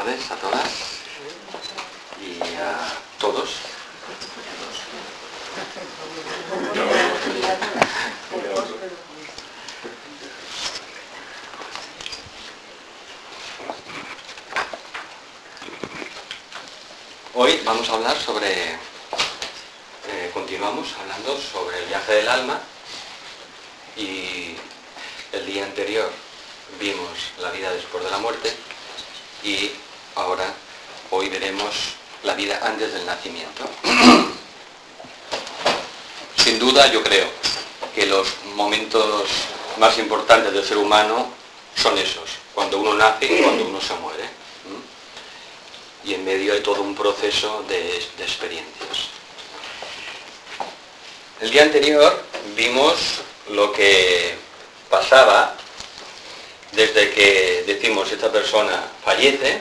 tardes a todas y a todos. Hoy vamos a hablar sobre, continuamos hablando sobre el viaje del alma, y el día anterior vimos la vida después de la muerte y hoy veremos la vida antes del nacimiento. Sin duda yo creo que los momentos más importantes del ser humano son esos, cuando uno nace y cuando uno se muere. Y en medio hay todo un proceso de experiencias. El día anterior vimos lo que pasaba desde que decimos esta persona fallece,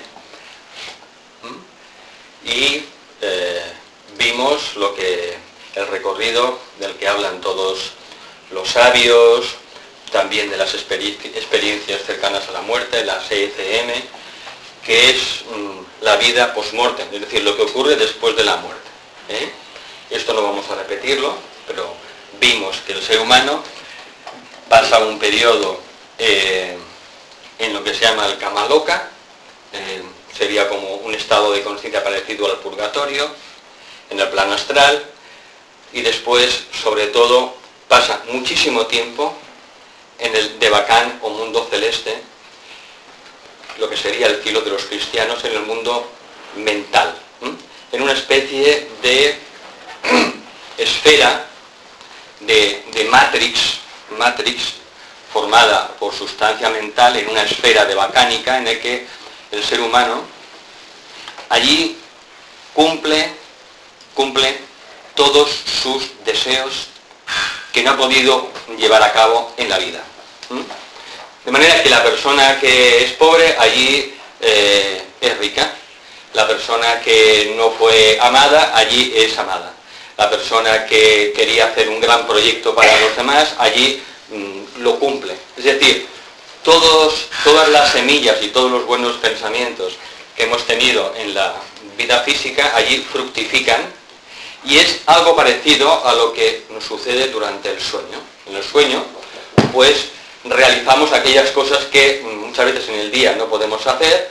y vimos el recorrido del que hablan todos los sabios, también de las experiencias cercanas a la muerte, la ECM, que es la vida post-mortem, es decir, lo que ocurre después de la muerte. Esto no vamos a repetirlo, pero vimos que el ser humano pasa un periodo en lo que se llama el Kamaloka, sería como un estado de conciencia parecido al purgatorio, en el plano astral, y después, sobre todo, pasa muchísimo tiempo en el Devacán o mundo celeste, lo que sería el cielo de los cristianos, en el mundo mental, en una especie de esfera de matrix formada por sustancia mental, en una esfera devacánica en la que el ser humano allí cumple todos sus deseos que no ha podido llevar a cabo en la vida. De manera que la persona que es pobre allí es rica, la persona que no fue amada allí es amada, la persona que quería hacer un gran proyecto para los demás allí lo cumple. Es decir, todas las semillas y todos los buenos pensamientos que hemos tenido en la vida física allí fructifican, y es algo parecido a lo que nos sucede durante el sueño. En el sueño, pues, realizamos aquellas cosas que muchas veces en el día no podemos hacer,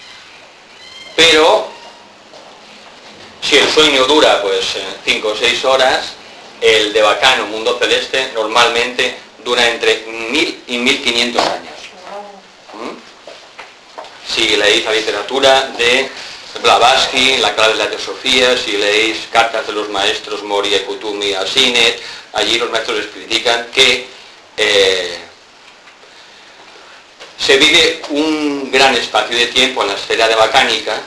pero si el sueño dura pues 5 o 6 horas, el Devacán o mundo celeste normalmente dura entre 1000 y 1500 años. Si leéis la literatura de Blavatsky, la clave de la teosofía, si leéis cartas de los maestros Moria, Kutumi, Asinet, allí los maestros les critican que se vive un gran espacio de tiempo en la esfera devacánica,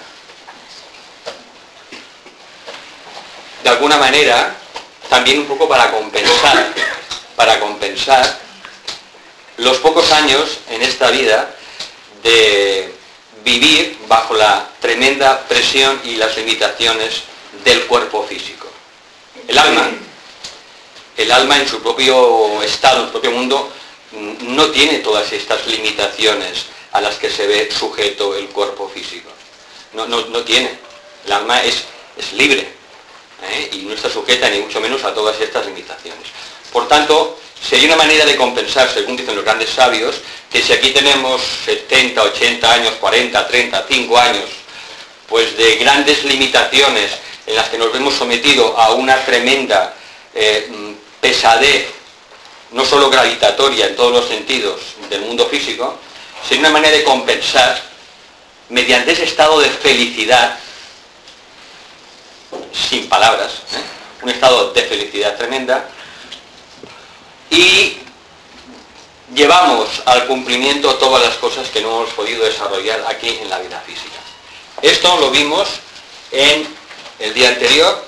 de alguna manera, también un poco para compensar los pocos años en esta vida de vivir bajo la tremenda presión y las limitaciones del cuerpo físico. El alma en su propio estado, en su propio mundo, no tiene todas estas limitaciones a las que se ve sujeto el cuerpo físico. No tiene. El alma es libre, y no está sujeta ni mucho menos a todas estas limitaciones. Por tanto, sería una manera de compensar, según dicen los grandes sabios, que si aquí tenemos 70, 80 años, 40, 30, 5 años, pues de grandes limitaciones en las que nos vemos sometidos a una tremenda pesadez, no solo gravitatoria en todos los sentidos del mundo físico, sería una manera de compensar mediante ese estado de felicidad, sin palabras, un estado de felicidad tremenda, y llevamos al cumplimiento todas las cosas que no hemos podido desarrollar aquí en la vida física. Esto lo vimos en el día anterior.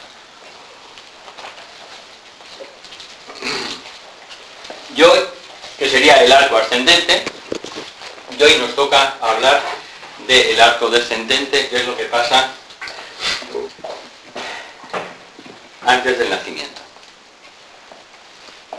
Y hoy, que sería el arco ascendente, y hoy nos toca hablar del arco descendente, que es lo que pasa antes del nacimiento.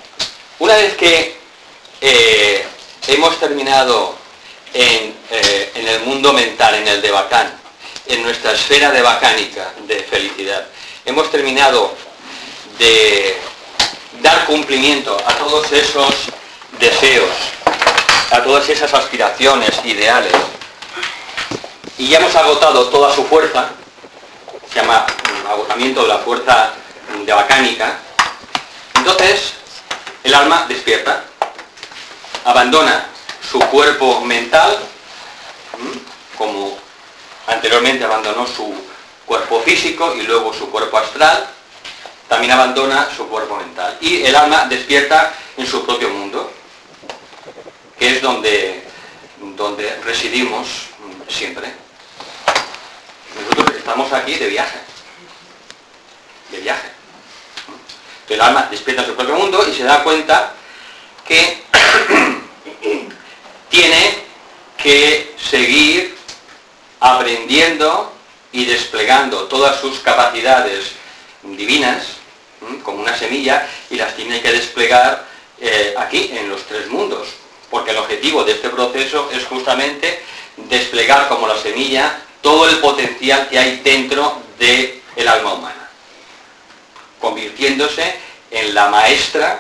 Una vez que hemos terminado en en el mundo mental, en el devacán, en nuestra esfera devacánica de felicidad. Hemos terminado de dar cumplimiento a todos esos deseos, a todas esas aspiraciones, ideales, y ya hemos agotado toda su fuerza, se llama agotamiento de la fuerza devacánica. Entonces el alma despierta, abandona su cuerpo mental, como anteriormente abandonó su cuerpo físico y luego su cuerpo astral, también abandona su cuerpo mental. Y el alma despierta en su propio mundo, que es donde residimos siempre. Nosotros estamos aquí de viaje. El alma despierta en su propio mundo y se da cuenta que tiene que seguir aprendiendo y desplegando todas sus capacidades divinas, como una semilla, y las tiene que desplegar aquí, en los tres mundos, porque el objetivo de este proceso es justamente desplegar como la semilla todo el potencial que hay dentro del alma humana, convirtiéndose en la maestra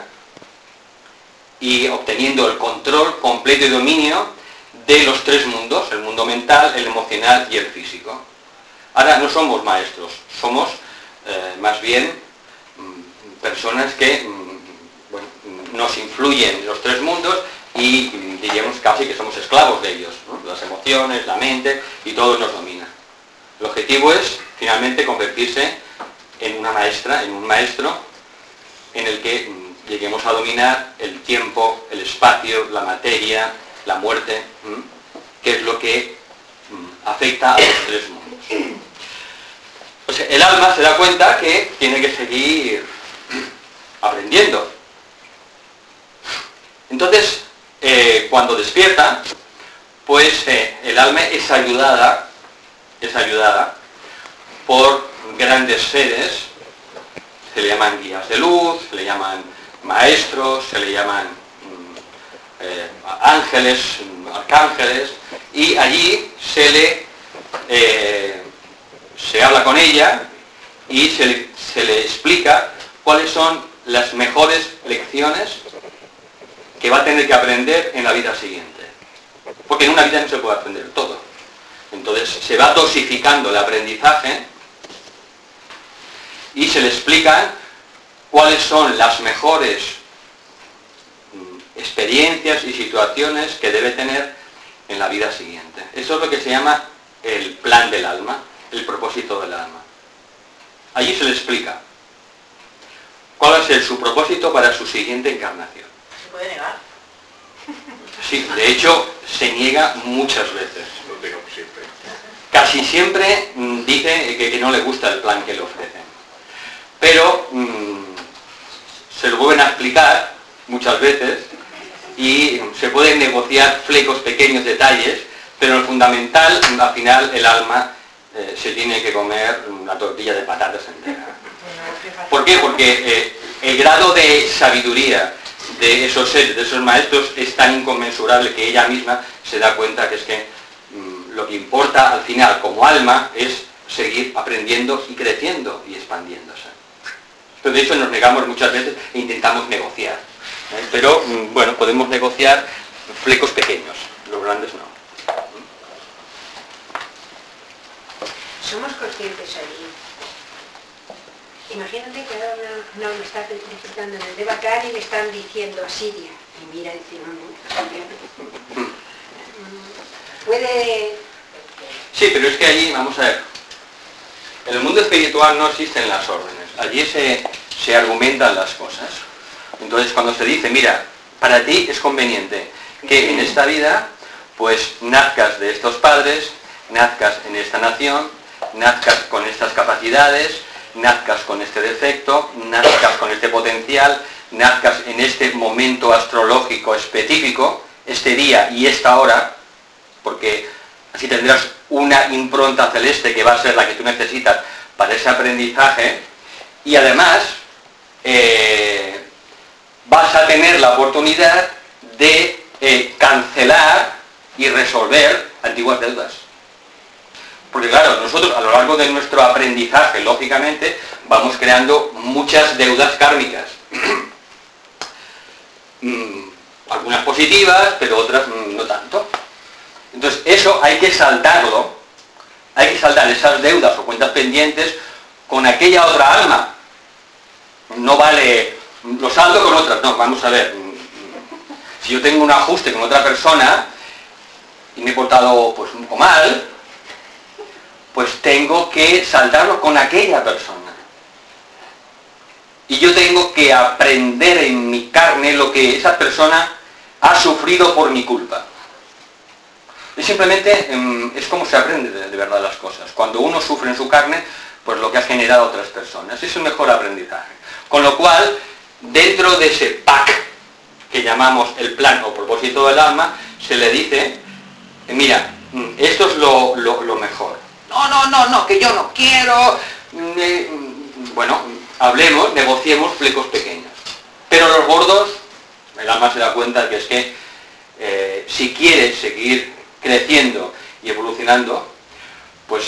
y obteniendo el control completo y dominio de los tres mundos, el mundo mental, el emocional y el físico. Ahora no somos maestros, somos más bien personas que nos influyen los tres mundos y diríamos casi que somos esclavos de ellos, ¿no? Las emociones, la mente, y todo nos domina. El objetivo es finalmente convertirse en una maestra, en un maestro, en el que lleguemos a dominar el tiempo, el espacio, la materia, la muerte, que es lo que afecta a los tres mundos. Pues el alma se da cuenta que tiene que seguir aprendiendo. Entonces, cuando despierta, pues el alma es ayudada por grandes seres, se le llaman guías de luz, se le llaman maestros, se le llaman ángeles, arcángeles, y allí se habla con ella y se le explica cuáles son las mejores lecciones que va a tener que aprender en la vida siguiente. Porque en una vida no se puede aprender todo. Entonces se va dosificando el aprendizaje y se le explican cuáles son las mejores experiencias y situaciones que debe tener en la vida siguiente. Eso es lo que se llama el plan del alma, el propósito del alma. Allí se le explica cuál va a ser su propósito para su siguiente encarnación. ¿Se puede negar? Sí, de hecho se niega muchas veces. Casi siempre dice que no le gusta el plan que le ofrecen. Pero se lo vuelven a explicar muchas veces y se pueden negociar flecos, pequeños detalles, pero lo fundamental, al final, el alma se tiene que comer una tortilla de patatas entera. ¿Por qué? Porque el grado de sabiduría de esos seres, de esos maestros, es tan inconmensurable que ella misma se da cuenta que es que lo que importa al final como alma es seguir aprendiendo y creciendo y expandiéndose. Entonces, de hecho, nos negamos muchas veces e intentamos negociar. Pero, bueno, podemos negociar flecos pequeños, los grandes no. Somos conscientes allí. Imagínate que ahora una está disfrutando en el Devacán y le están diciendo Siria. Y mira, dice, no, puede... Sí, pero es que allí, vamos a ver, en el mundo espiritual no existen las órdenes. Allí se argumentan las cosas. Entonces, cuando se dice, mira, para ti es conveniente que en esta vida, pues, nazcas de estos padres, nazcas en esta nación, nazcas con estas capacidades, nazcas con este defecto, nazcas con este potencial, nazcas en este momento astrológico específico, este día y esta hora, porque así tendrás una impronta celeste que va a ser la que tú necesitas para ese aprendizaje, y además vas a tener la oportunidad de cancelar y resolver antiguas deudas. Porque claro, nosotros a lo largo de nuestro aprendizaje, lógicamente, vamos creando muchas deudas kármicas. Algunas positivas, pero otras no tanto. Entonces eso hay que saltarlo, hay que saltar esas deudas o cuentas pendientes con aquella otra alma. No vale, lo saldo con otras, no, vamos a ver. Si yo tengo un ajuste con otra persona y me he portado pues un poco mal, pues tengo que saltarlo con aquella persona. Y yo tengo que aprender en mi carne lo que esa persona ha sufrido por mi culpa. Y simplemente es como se aprende de verdad las cosas. Cuando uno sufre en su carne, pues lo que ha generado a otras personas. Es un mejor aprendizaje. Con lo cual, dentro de ese pack que llamamos el plan o propósito del alma, se le dice, mira, esto es lo mejor. No, que yo no quiero. Bueno, hablemos, negociemos flecos pequeños. Pero los gordos, el alma se da cuenta que es que si quiere seguir creciendo y evolucionando, pues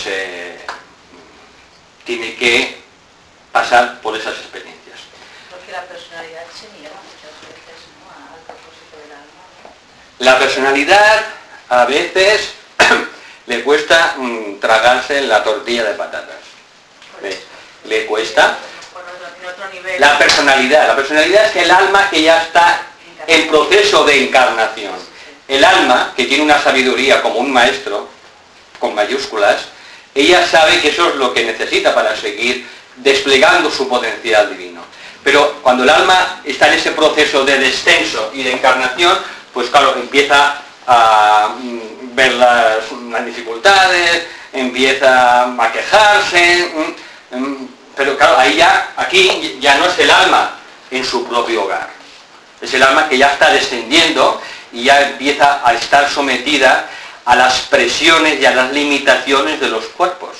tiene que pasar por esas experiencias. Porque la personalidad se niega muchas veces, ¿no?, al propósito del alma. La personalidad a veces le cuesta tragarse la tortilla de patatas. ¿Ves? Le cuesta. La personalidad es el alma que ya está en proceso de encarnación. El alma, que tiene una sabiduría como un maestro, con mayúsculas, ella sabe que eso es lo que necesita para seguir desplegando su potencial divino. Pero cuando el alma está en ese proceso de descenso y de encarnación, pues claro, empieza a ver las dificultades, empieza a quejarse, pero claro, aquí ya no es el alma en su propio hogar. Es el alma que ya está descendiendo y ya empieza a estar sometida a las presiones y a las limitaciones de los cuerpos.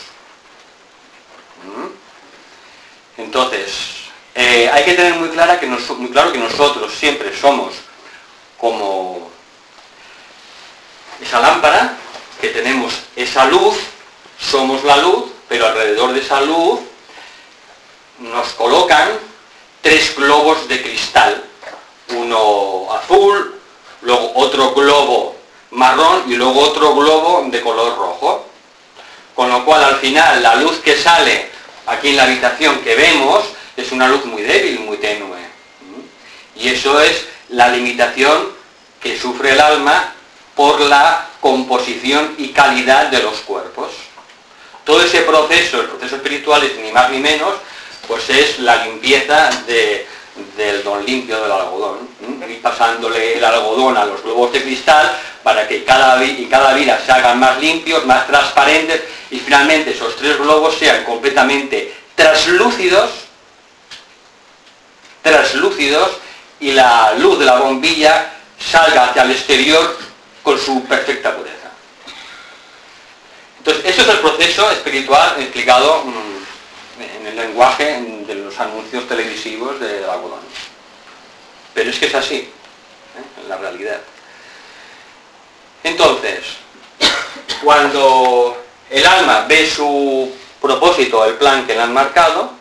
Entonces, hay que tener muy claro que nosotros siempre somos como esa lámpara, que tenemos esa luz, somos la luz, pero alrededor de esa luz nos colocan 3 globos de cristal, uno azul, luego otro globo marrón y luego otro globo de color rojo. Con lo cual al final la luz que sale aquí en la habitación que vemos es una luz muy débil, muy tenue. Y eso es la limitación que sufre el alma por la composición y calidad de los cuerpos. Todo ese proceso, el proceso espiritual, es ni más ni menos, pues es la limpieza del don limpio del algodón, y pasándole el algodón a los globos de cristal para que cada vida se hagan más limpios, más transparentes, y finalmente esos 3 globos sean completamente translúcidos, y la luz de la bombilla salga hacia el exterior con su perfecta pureza. Entonces, eso es el proceso espiritual explicado en el lenguaje de los anuncios televisivos del algodón. Pero es que es así, en la realidad. Entonces, cuando el alma ve su propósito, el plan que le han marcado,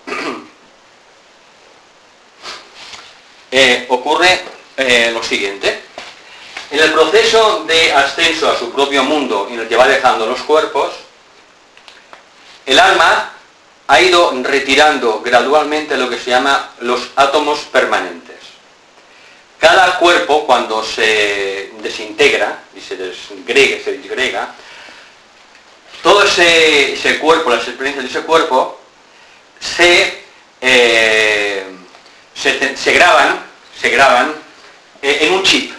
ocurre lo siguiente. En el proceso de ascenso a su propio mundo en el que va dejando los cuerpos, el alma ha ido retirando gradualmente lo que se llama los átomos permanentes. Cada cuerpo, cuando se desintegra y se disgrega, todo ese cuerpo, las experiencias de ese cuerpo, se graban en un chip.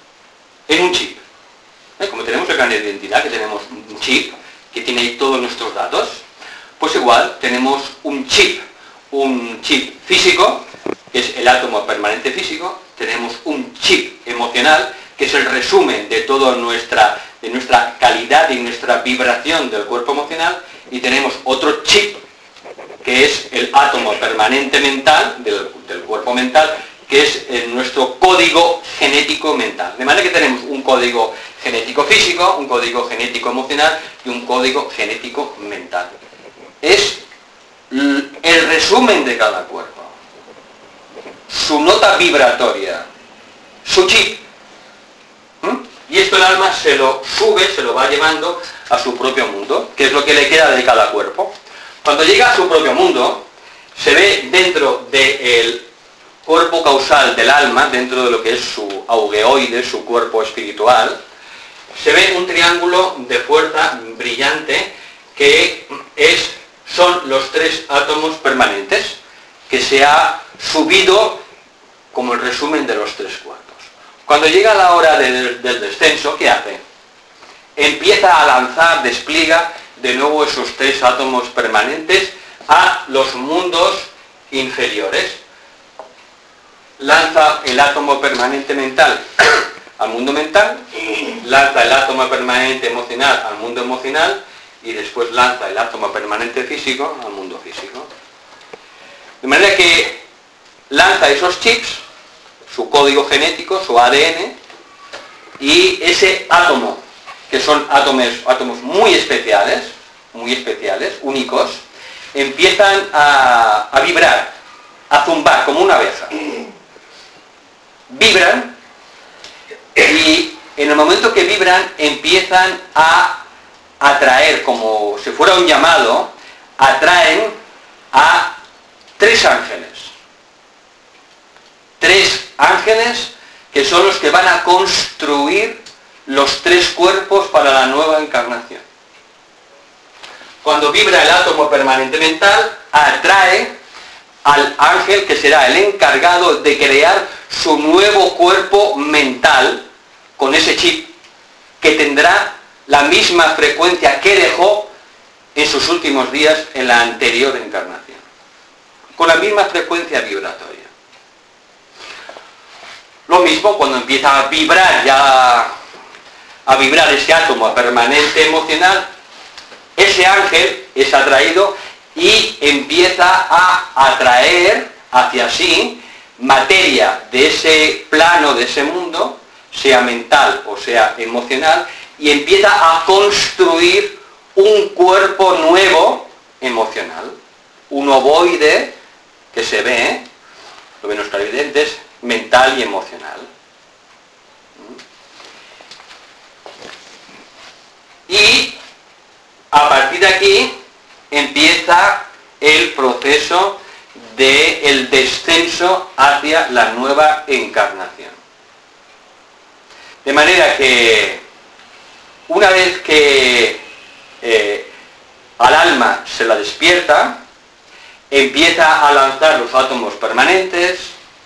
Como tenemos el carnet de identidad, que tenemos un chip que tiene ahí todos nuestros datos, pues igual tenemos un chip físico, que es el átomo permanente físico, tenemos un chip emocional, que es el resumen de toda nuestra calidad y nuestra vibración del cuerpo emocional, y tenemos otro chip, que es el átomo permanente mental, del cuerpo mental, que es nuestro código genético mental. De manera que tenemos un código genético físico, un código genético emocional y un código genético mental. Es el resumen de cada cuerpo, su nota vibratoria, su chip. Y esto el alma se lo sube, se lo va llevando a su propio mundo, que es lo que le queda de cada cuerpo. Cuando llega a su propio mundo, se ve dentro del cuerpo causal del alma, dentro de lo que es su augeoide, su cuerpo espiritual, se ve un triángulo de fuerza brillante que son los 3 átomos permanentes, que se ha subido como el resumen de los 3 cuerpos. Cuando llega la hora del descenso, ¿qué hace? Empieza a lanzar, despliega de nuevo esos 3 átomos permanentes a los mundos inferiores. Lanza el átomo permanente mental al mundo mental, lanza el átomo permanente emocional al mundo emocional y después lanza el átomo permanente físico al mundo físico. De manera que lanza esos chips, su código genético, su ADN, y ese átomo, que son átomos muy especiales, únicos, empiezan a vibrar, a zumbar como una abeja. Vibran y en el momento que vibran empiezan a atraer, como si fuera un llamado, atraen a 3 ángeles. 3 ángeles que son los que van a construir los 3 cuerpos para la nueva encarnación. Cuando vibra el átomo permanente mental, atrae al ángel que será el encargado de crear su nuevo cuerpo mental con ese chip, que tendrá la misma frecuencia que dejó en sus últimos días en la anterior encarnación, con la misma frecuencia vibratoria. Lo mismo cuando empieza a vibrar ese átomo permanente emocional, ese ángel es atraído y empieza a atraer hacia sí materia de ese plano, de ese mundo, sea mental o sea emocional, y empieza a construir un cuerpo nuevo emocional, un ovoide que se ve, lo ven los clarividentes, mental y emocional. Y a partir de aquí empieza el proceso del descenso hacia la nueva encarnación. De manera que una vez que al alma se la despierta, empieza a lanzar los átomos permanentes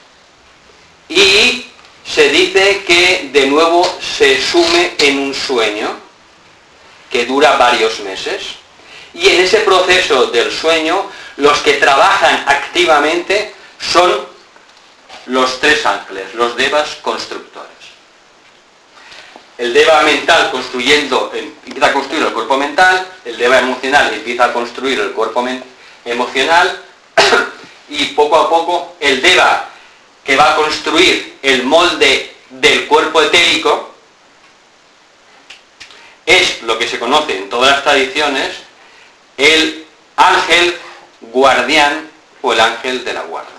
y se dice que de nuevo se sume en un sueño que dura varios meses. Y en ese proceso del sueño, los que trabajan activamente son los 3 ángeles, los devas constructores. El deva mental empieza a construir el cuerpo mental, el deva emocional empieza a construir el cuerpo emocional, y poco a poco el deva que va a construir el molde del cuerpo etérico es lo que se conoce en todas las tradiciones el ángel guardián o el ángel de la guarda.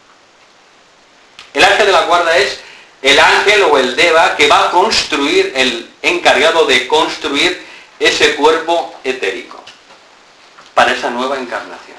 El ángel de la guarda es el ángel o el deva que va a construir, el encargado de construir ese cuerpo etérico para esa nueva encarnación.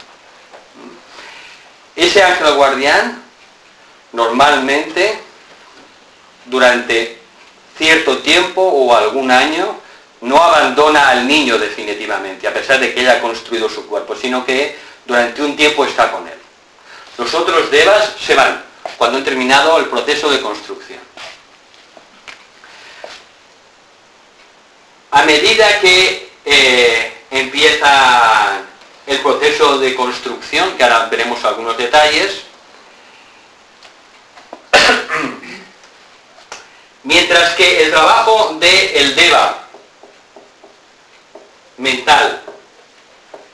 Ese ángel guardián normalmente durante cierto tiempo o algún año no abandona al niño definitivamente, a pesar de que haya construido su cuerpo, sino que durante un tiempo está con él. Los otros devas se van cuando han terminado el proceso de construcción. A medida que empieza el proceso de construcción, que ahora veremos algunos detalles, mientras que el trabajo del deva mental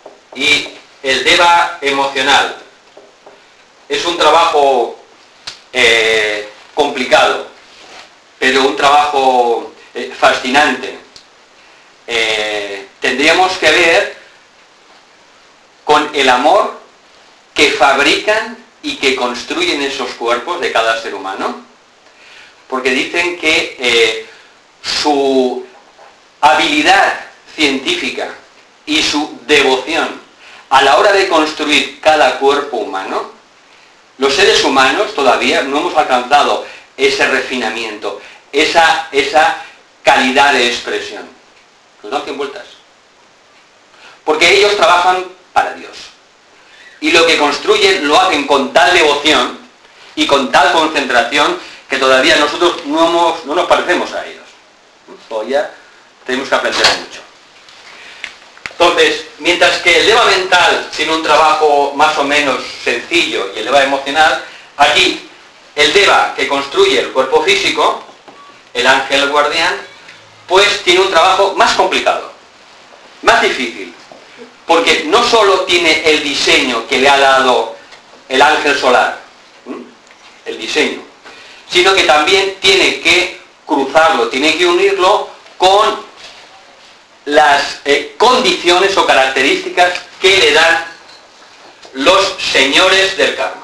y el deva emocional es un trabajo complicado, pero un trabajo fascinante. Tendríamos que ver con el amor que fabrican y que construyen esos cuerpos de cada ser humano, porque dicen que su habilidad científica y su devoción a la hora de construir cada cuerpo humano, los seres humanos todavía no hemos alcanzado ese refinamiento, esa calidad de expresión. Nos dan 100 vueltas. Porque ellos trabajan para Dios. Y lo que construyen lo hacen con tal devoción y con tal concentración que todavía nosotros no nos parecemos a ellos. Todavía tenemos que aprender mucho. Entonces, mientras que el Deva mental tiene un trabajo más o menos sencillo y el Deva emocional, aquí el Deva que construye el cuerpo físico, el ángel guardián, pues tiene un trabajo más complicado, más difícil, porque no solo tiene el diseño que le ha dado el ángel solar, el diseño, sino que también tiene que cruzarlo, tiene que unirlo con las condiciones o características que le dan los señores del karma.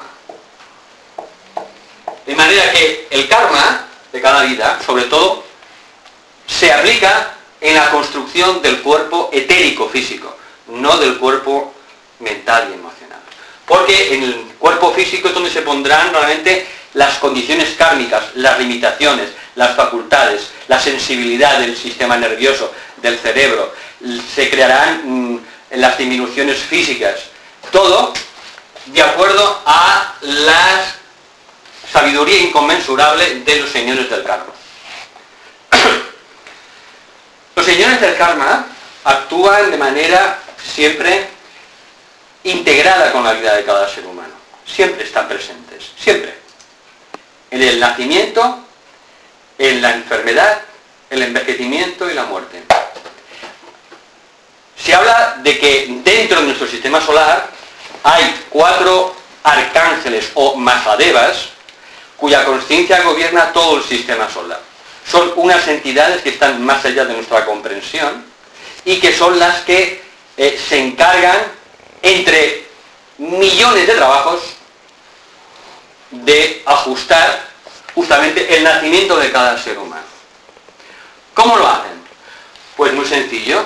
De manera que el karma de cada vida, sobre todo, se aplica en la construcción del cuerpo etérico físico, no del cuerpo mental y emocional. Porque en el cuerpo físico es donde se pondrán realmente las condiciones kármicas, las limitaciones, las facultades, la sensibilidad del sistema nervioso, del cerebro, se crearán las disminuciones físicas, todo de acuerdo a la sabiduría inconmensurable de los señores del karma. Los señores del karma actúan de manera siempre integrada con la vida de cada ser humano. Siempre están presentes, siempre. En el nacimiento, en la enfermedad, el envejecimiento y la muerte. Se habla de que dentro de nuestro sistema solar hay 4 arcángeles o Mahadevas cuya consciencia gobierna todo el sistema solar. Son unas entidades que están más allá de nuestra comprensión y que son las que se encargan, entre millones de trabajos, de ajustar justamente el nacimiento de cada ser humano. ¿Cómo lo hacen? Pues muy sencillo.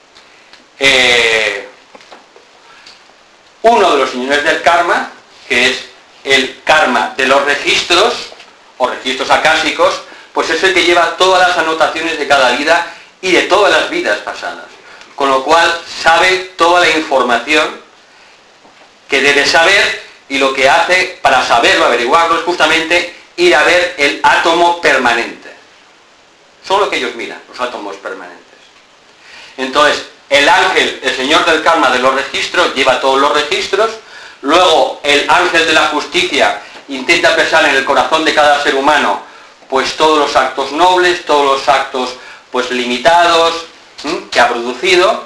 Uno de los señores del karma, que es el karma de los registros o registros acásicos, pues es el que lleva todas las anotaciones de cada vida y de todas las vidas pasadas. Con lo cual sabe toda la información que debe saber, y lo que hace para saberlo, averiguarlo, es justamente ir a ver el átomo permanente. Son lo que ellos miran, los átomos permanentes. Entonces, el ángel, el señor del karma de los registros, lleva todos los registros. Luego, el ángel de la justicia intenta pensar en el corazón de cada ser humano, pues todos los actos nobles, todos los actos pues limitados que ha producido.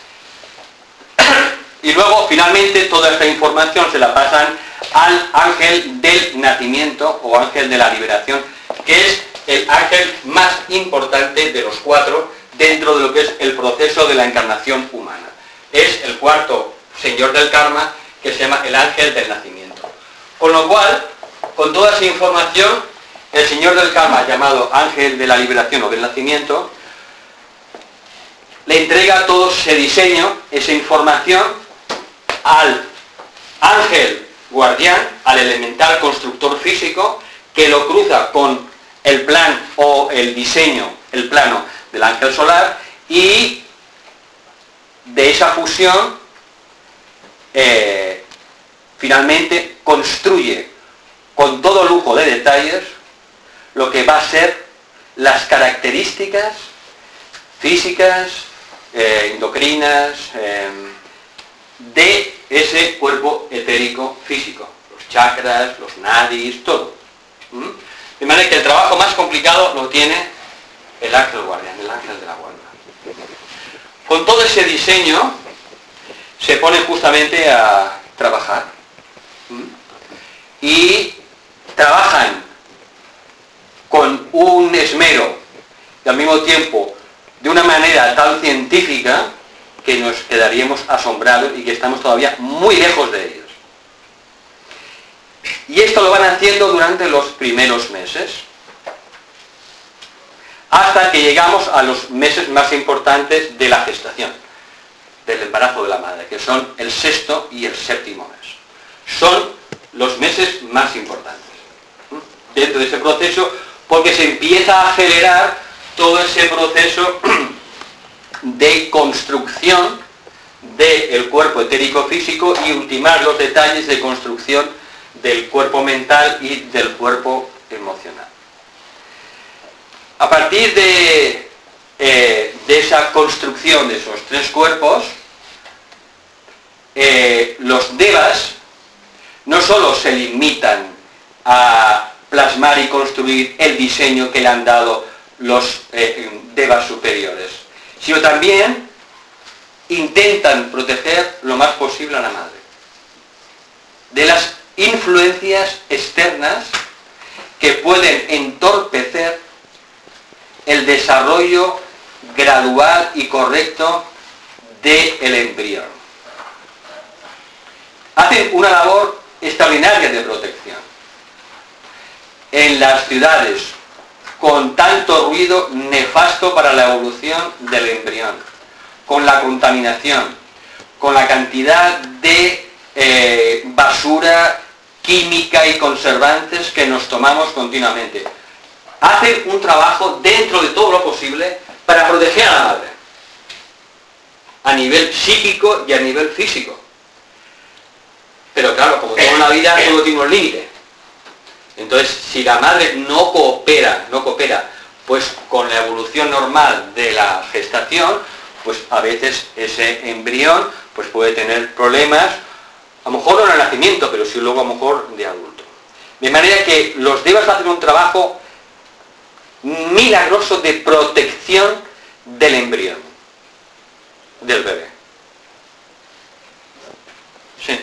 Y luego, finalmente, toda esta información se la pasan al ángel del nacimiento o ángel de la liberación, que es el ángel más importante de los 4 dentro de lo que es el proceso de la encarnación humana. Es el 4º señor del karma, que se llama el ángel del nacimiento. Con lo cual, con toda esa información, el señor del karma, llamado ángel de la liberación o del nacimiento, le entrega todo ese diseño, esa información, al ángel guardián, al elemental constructor físico, que lo cruza con el plan o el diseño, el plano del ángel solar, y de esa fusión finalmente construye con todo lujo de detalles lo que va a ser las características físicas, endocrinas, de ese cuerpo etérico físico, los chakras, los nadis, todo. De manera que el trabajo más complicado lo tiene el ángel guardián, el ángel de la guarda. Con todo ese diseño se pone justamente a trabajar y trabajan con un esmero y al mismo tiempo de una manera tan científica que nos quedaríamos asombrados y que estamos todavía muy lejos de ellos. Y esto lo van haciendo durante los primeros meses, hasta que llegamos a los meses más importantes de la gestación, del embarazo de la madre, que son el 6º y el 7º mes. Son los meses más importantes dentro de ese proceso, porque se empieza a acelerar todo ese proceso de construcción del cuerpo etérico físico y ultimar los detalles de construcción del cuerpo mental y del cuerpo emocional. A partir de esa construcción de esos tres cuerpos, los devas no solo se limitan a plasmar y construir el diseño que le han dado los devas superiores, sino también intentan proteger lo más posible a la madre de las influencias externas que pueden entorpecer el desarrollo gradual y correcto del embrión. Hacen una labor extraordinaria de protección. En las ciudades, con tanto ruido nefasto para la evolución del embrión, con la contaminación, con la cantidad de basura química y conservantes que nos tomamos continuamente. Hacen un trabajo dentro de todo lo posible para proteger a la madre, a nivel psíquico y a nivel físico. Pero claro, como todo en la vida, todo tiene un límite. Entonces, si la madre no coopera, pues con la evolución normal de la gestación, pues a veces ese embrión pues puede tener problemas, a lo mejor no en el nacimiento, pero sí luego a lo mejor de adulto. De manera que los devas hacen un trabajo milagroso de protección del embrión, del bebé. Sí.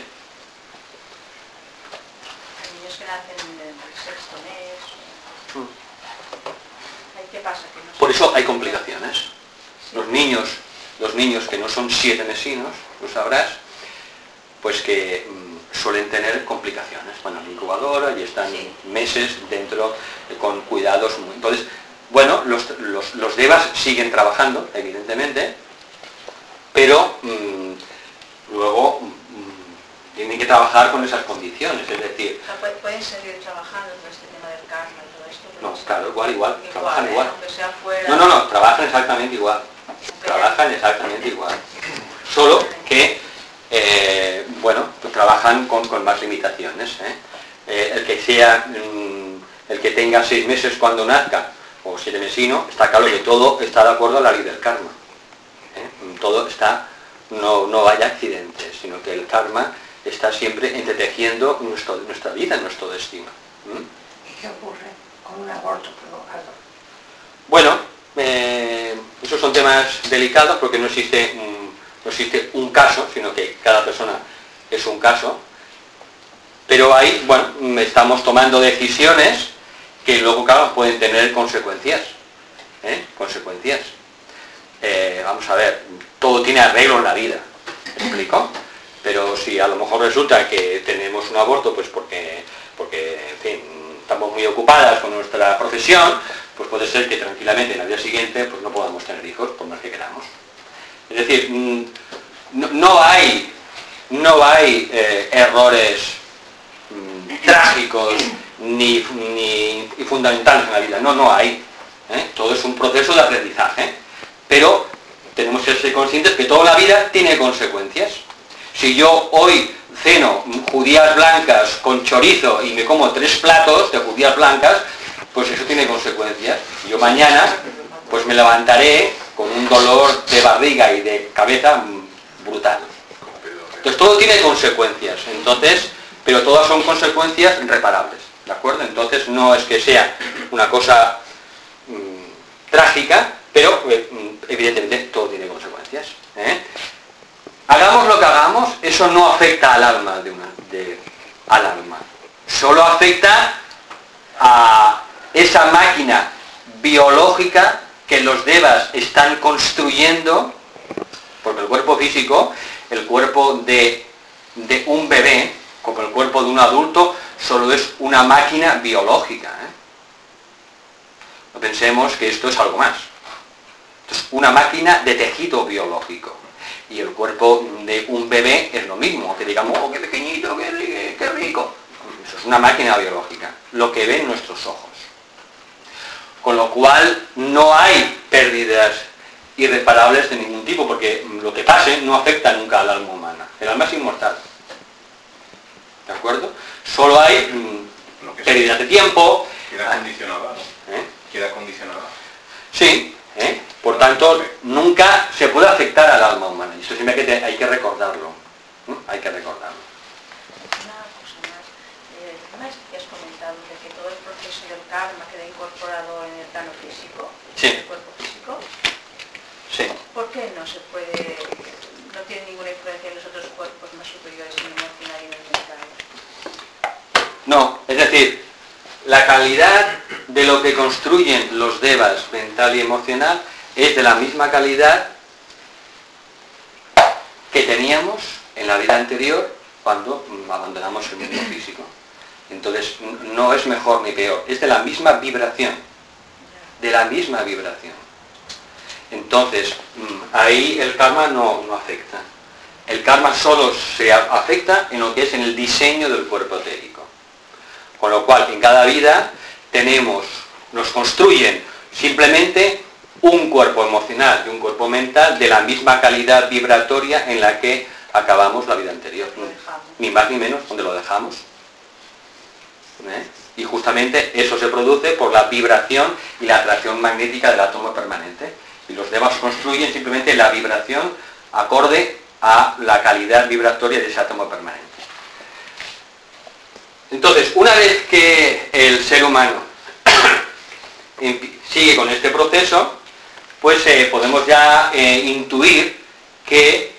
Niños que nacen en el 6º mes. ¿Qué pasa? Que no Por eso hay complicaciones. Los niños que no son 7 mesinos, lo sabrás, pues que suelen tener complicaciones. Bueno, en la incubadora y están meses dentro con cuidados. Entonces, bueno, los devas siguen trabajando, evidentemente, pero luego tienen que trabajar con esas condiciones, es decir... ¿Pueden seguir trabajando con este tema del karma y todo esto? No, claro, igual, trabajan igual. Aunque sea fuera... No, trabajan exactamente igual. Trabajan exactamente igual. Solo que, bueno, pues trabajan con más limitaciones. El que tenga 6 meses cuando nazca, o 7 mesino, está claro que todo está de acuerdo a la ley del karma. Todo está, no hay accidentes, sino que el karma está siempre entretejiendo nuestra vida, nuestro destino. ¿Y qué ocurre con un aborto provocado? Bueno, esos son temas delicados porque no existe un caso, sino que cada persona es un caso. Pero ahí, bueno, estamos tomando decisiones que luego, claro, pueden tener consecuencias. Vamos a ver, todo tiene arreglo en la vida, ¿me explico? Pero si a lo mejor resulta que tenemos un aborto, pues porque en fin, estamos muy ocupadas con nuestra profesión, pues puede ser que tranquilamente en la vida siguiente pues no podamos tener hijos por más que queramos. Es decir, no hay errores trágicos ni fundamentales en la vida, no hay. Todo es un proceso de aprendizaje, pero tenemos que ser conscientes que toda la vida tiene consecuencias. Si yo hoy ceno judías blancas con chorizo y me como 3 platos de judías blancas, pues eso tiene consecuencias. Yo mañana pues me levantaré con un dolor de barriga y de cabeza brutal. Entonces todo tiene consecuencias, pero todas son consecuencias reparables, ¿de acuerdo? Entonces no es que sea una cosa trágica, pero evidentemente todo tiene consecuencias. Hagamos lo que hagamos, eso no afecta al alma al alma. Solo afecta a esa máquina biológica que los devas están construyendo, porque el cuerpo físico, el cuerpo de un bebé, como el cuerpo de un adulto, solo es una máquina biológica, ¿eh? No pensemos que esto es algo más. Esto es una máquina de tejido biológico. Y el cuerpo de un bebé es lo mismo, que digamos, oh, qué pequeñito, qué rico. Eso es una máquina biológica, lo que ven nuestros ojos. Con lo cual no hay pérdidas irreparables de ningún tipo, porque lo que pase no afecta nunca al alma humana. El alma es inmortal. ¿De acuerdo? Solo hay pérdidas de tiempo. Queda condicionada, ¿no? Queda condicionada. Sí, por tanto, nunca se puede afectar al alma humana. Y eso siempre hay que recordarlo. Hay que recordarlo. Una cosa más. El tema es que has comentado de que todo el proceso del karma queda incorporado en el plano físico, Sí. en el cuerpo físico. Sí. ¿Por qué no se puede, no tiene ninguna influencia en los otros cuerpos más superiores, en el emocional y en el mental? No, es decir, la calidad de lo que construyen los devas mental y emocional es de la misma calidad que teníamos en la vida anterior cuando abandonamos el mundo físico. Entonces, no es mejor ni peor, es de la misma vibración, de la misma vibración. Entonces, ahí el karma no afecta. El karma solo se afecta en lo que es en el diseño del cuerpo etérico. Con lo cual, en cada vida nos construyen simplemente un cuerpo emocional y un cuerpo mental de la misma calidad vibratoria en la que acabamos la vida anterior. Ni más ni menos, donde lo dejamos. Y justamente eso se produce por la vibración y la atracción magnética del átomo permanente. Y los devas construyen simplemente la vibración acorde a la calidad vibratoria de ese átomo permanente. Entonces, una vez que el ser humano sigue con este proceso, pues podemos ya intuir que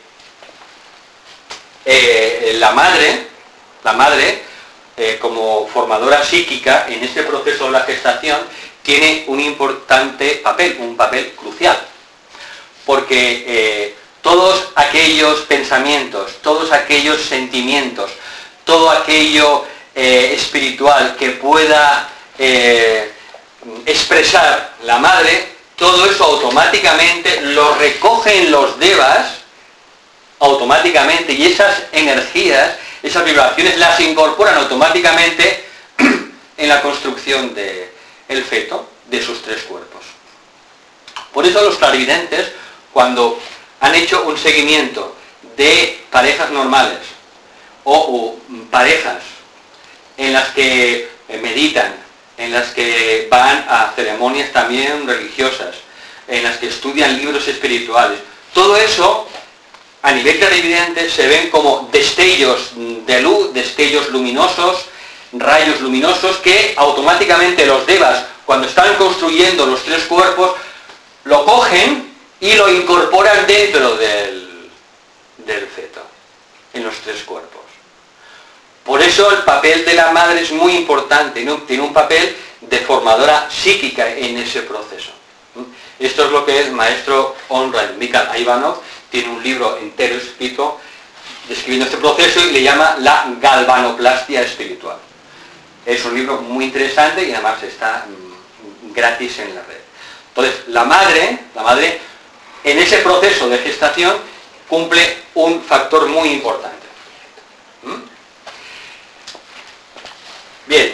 la madre, como formadora psíquica en este proceso de la gestación, tiene un importante papel, un papel crucial. Porque todos aquellos pensamientos, todos aquellos sentimientos, todo aquello espiritual que pueda expresar la madre, todo eso automáticamente lo recogen los devas, automáticamente, y esas energías, esas vibraciones las incorporan automáticamente en la construcción del feto, de sus tres cuerpos. Por eso los clarividentes, cuando han hecho un seguimiento de parejas normales o parejas en las que meditan, en las que van a ceremonias también religiosas, en las que estudian libros espirituales, todo eso a nivel clarividente se ven como destellos de luz, destellos luminosos, rayos luminosos que automáticamente los devas, cuando están construyendo los tres cuerpos, lo cogen y lo incorporan dentro del feto, en los tres cuerpos. Por eso el papel de la madre es muy importante, ¿no? Tiene un papel de formadora psíquica en ese proceso. Esto es lo que el maestro Onrail Mikhail Ivanov tiene un libro entero escrito describiendo este proceso y le llama la galvanoplastia espiritual. Es un libro muy interesante y además está gratis en la red. Entonces, la madre, en ese proceso de gestación cumple un factor muy importante. Bien,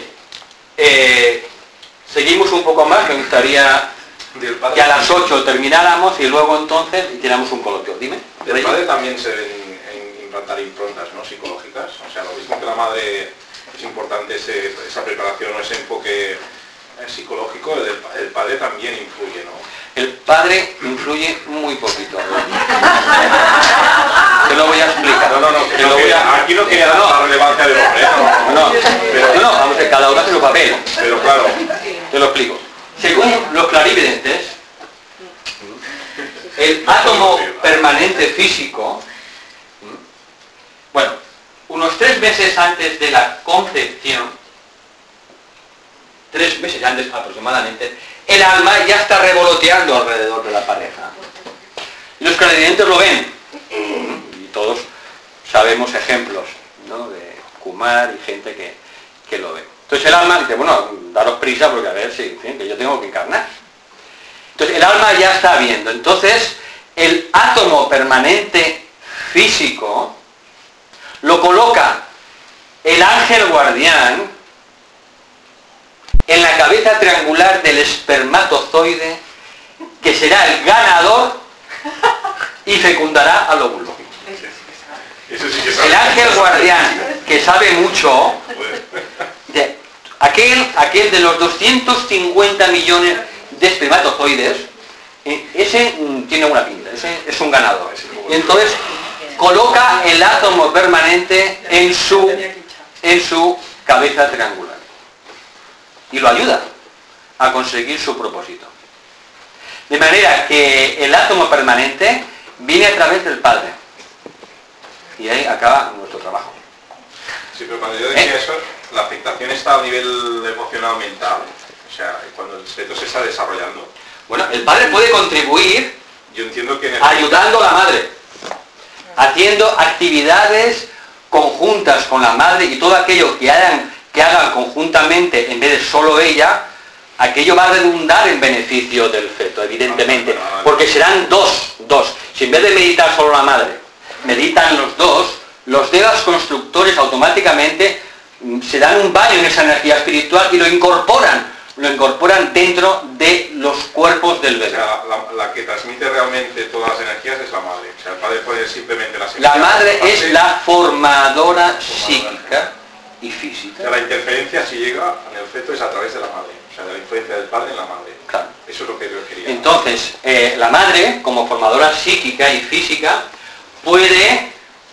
seguimos un poco más, me gustaría que a las 8 termináramos y luego entonces tiramos un coloquio. Dime. Del padre también se deben implantar improntas, ¿no?, psicológicas. O sea, lo mismo que la madre es importante esa preparación o ese enfoque psicológico, el padre también influye, ¿no? El padre influye muy poquito. Te lo voy a explicar. Aquí no quería dar la relevancia del hombre, No, vamos a ver, cada uno hace su papel. Pero claro. Te lo explico. Según los clarividentes, el átomo permanente físico, unos 3 meses antes de la concepción, 3 meses antes aproximadamente, el alma ya está revoloteando alrededor de la pareja. Y los clarividentes lo ven. Y todos sabemos ejemplos, ¿no?, de Kumar y gente que lo ve. Entonces el alma dice, bueno, daros prisa porque a ver si, en fin, que yo tengo que encarnar. Entonces el alma ya está viendo. Entonces el átomo permanente físico lo coloca el ángel guardián en la cabeza triangular del espermatozoide, que será el ganador y fecundará al óvulo. Eso sí que sabe. El ángel guardián, que sabe mucho, aquel de los 250 millones de espermatozoides, ese tiene una pinta, ese es un ganador. Y entonces coloca el átomo permanente en su cabeza triangular y lo ayuda a conseguir su propósito. De manera que el átomo permanente viene a través del Padre. Y ahí acaba nuestro trabajo. Sí, pero cuando yo decía eso, la afectación está a nivel emocional, mental. O sea, cuando el feto se está desarrollando. Bueno, el padre puede contribuir Yo entiendo que ayudando a la madre, haciendo actividades conjuntas con la madre y todo aquello que hagan conjuntamente en vez de solo ella, aquello va a redundar en beneficio del feto, evidentemente, porque serán dos. Si en vez de meditar solo la madre, meditan los dos, los dedos constructores automáticamente se dan un baño en esa energía espiritual y lo incorporan dentro de los cuerpos del O bebé. sea, la que transmite realmente todas las energías es la madre. O sea, el padre puede simplemente las La energías. madre es la formadora psíquica y física. O sea, la interferencia, si llega en el feto, es a través de la madre. O sea, de la influencia del padre en la madre. Claro. Eso es lo que yo quería. Entonces, la madre, como formadora psíquica y física, puede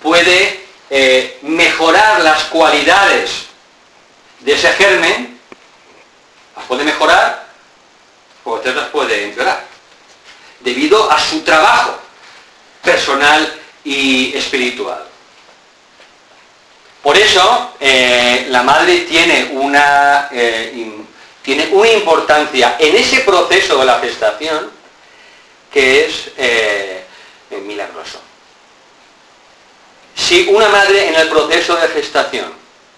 mejorar las cualidades de ese germen, las puede mejorar, o otras las puede empeorar, debido a su trabajo personal y espiritual. Por eso, la madre tiene una importancia en ese proceso de la gestación que es milagroso. Si una madre en el proceso de gestación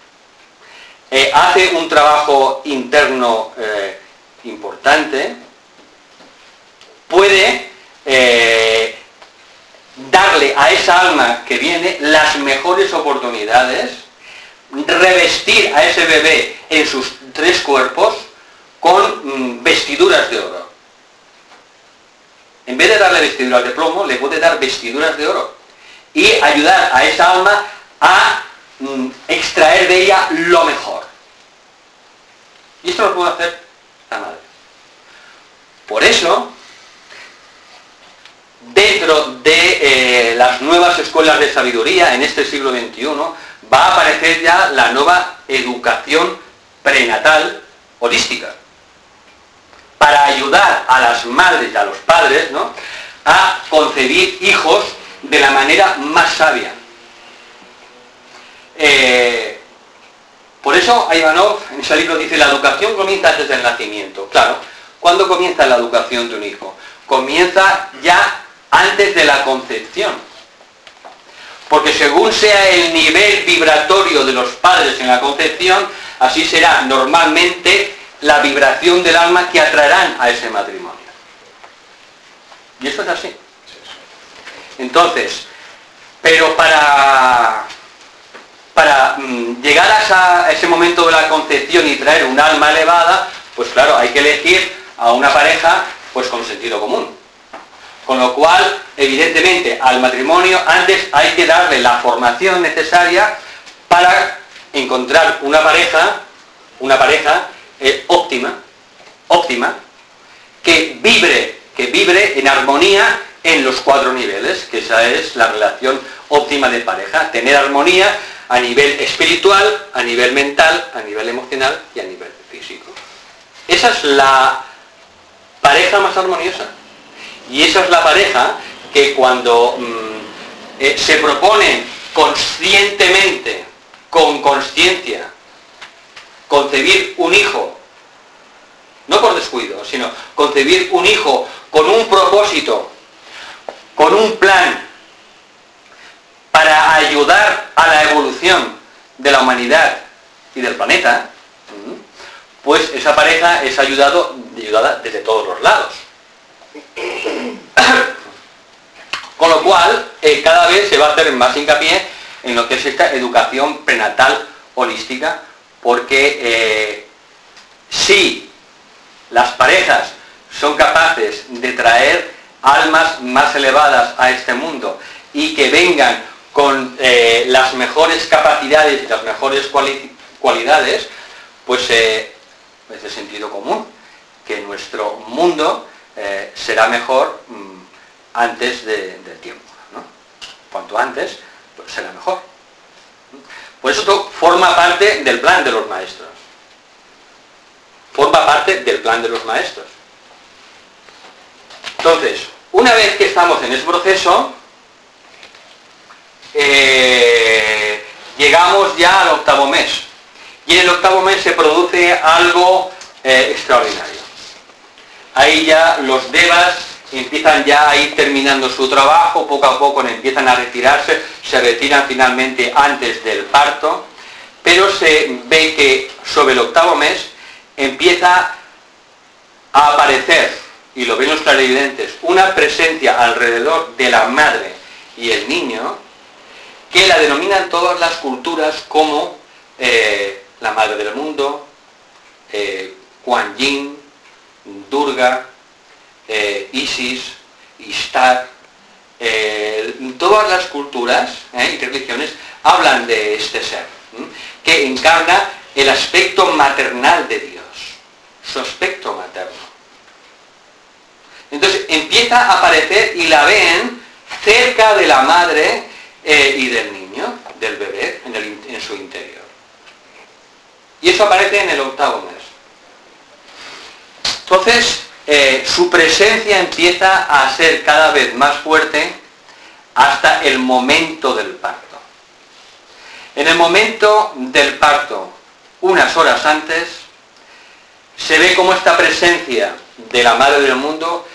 hace un trabajo interno importante, puede darle a esa alma que viene las mejores oportunidades, revestir a ese bebé en sus 3 cuerpos con vestiduras de oro. En vez de darle vestiduras de plomo, le puede dar vestiduras de oro y ayudar a esa alma a extraer de ella lo mejor. Y esto lo puede hacer la madre. Por eso, dentro de las nuevas escuelas de sabiduría en este siglo XXI, va a aparecer ya la nueva educación prenatal holística, para ayudar a las madres y a los padres, ¿no?, a concebir hijos de la manera más sabia. Por eso Ivanov en ese libro dice: la educación comienza desde el nacimiento. Claro, ¿cuándo comienza la educación de un hijo? Comienza ya antes de la concepción. Porque según sea el nivel vibratorio de los padres en la concepción, así será normalmente la vibración del alma que atraerán a ese matrimonio. Y eso es así. Entonces, pero para llegar a ese momento de la concepción y traer un alma elevada, pues claro, hay que elegir a una pareja pues con sentido común. Con lo cual, evidentemente, al matrimonio antes hay que darle la formación necesaria para encontrar una pareja óptima, que vibre en armonía en los 4 niveles, que esa es la relación óptima de pareja, tener armonía a nivel espiritual, a nivel mental, a nivel emocional y a nivel físico. Esa es la pareja más armoniosa. Y esa es la pareja que cuando se propone conscientemente, con conciencia, concebir un hijo no por descuido, sino concebir un hijo con un propósito, con un plan para ayudar a la evolución de la humanidad y del planeta, pues esa pareja es ayudada desde todos los lados. Con lo cual, cada vez se va a hacer más hincapié en lo que es esta educación prenatal holística, porque si las parejas son capaces de traer almas más elevadas a este mundo y que vengan con las mejores capacidades y las mejores cualidades, pues es de sentido común que nuestro mundo será mejor antes del tiempo, ¿no? Cuanto antes, pues será mejor. Por eso esto forma parte del plan de los maestros. Forma parte del plan de los maestros. Entonces, una vez que estamos en ese proceso, llegamos ya al 8º mes. Y en el 8º mes se produce algo extraordinario. Ahí ya los devas empiezan ya a ir terminando su trabajo, poco a poco empiezan a retirarse, se retiran finalmente antes del parto, pero se ve que sobre el 8º mes empieza a aparecer, y lo ven los clarividentes, una presencia alrededor de la madre y el niño, que la denominan todas las culturas como la madre del mundo, Kuan Yin, Durga, Isis, Ishtar. Todas las culturas y religiones hablan de este ser, que encarna el aspecto maternal de Dios, su aspecto materno. Entonces empieza a aparecer y la ven cerca de la madre y del niño, del bebé, en su interior. Y eso aparece en el 8º mes. Entonces, su presencia empieza a ser cada vez más fuerte hasta el momento del parto. En el momento del parto, unas horas antes, se ve cómo esta presencia de la Madre del Mundo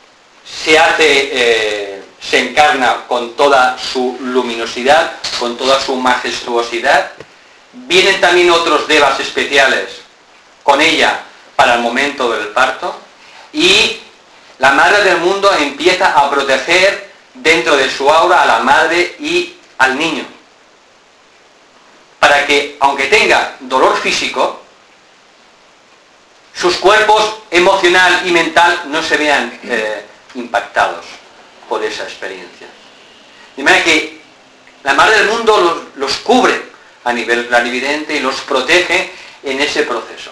se encarna con toda su luminosidad, con toda su majestuosidad. Vienen también otros devas especiales con ella para el momento del parto, y la Madre del Mundo empieza a proteger dentro de su aura a la madre y al niño, para que, aunque tenga dolor físico, sus cuerpos emocional y mental no se vean impactados por esa experiencia. De manera que la Madre del Mundo los cubre a nivel clarividente y los protege en ese proceso.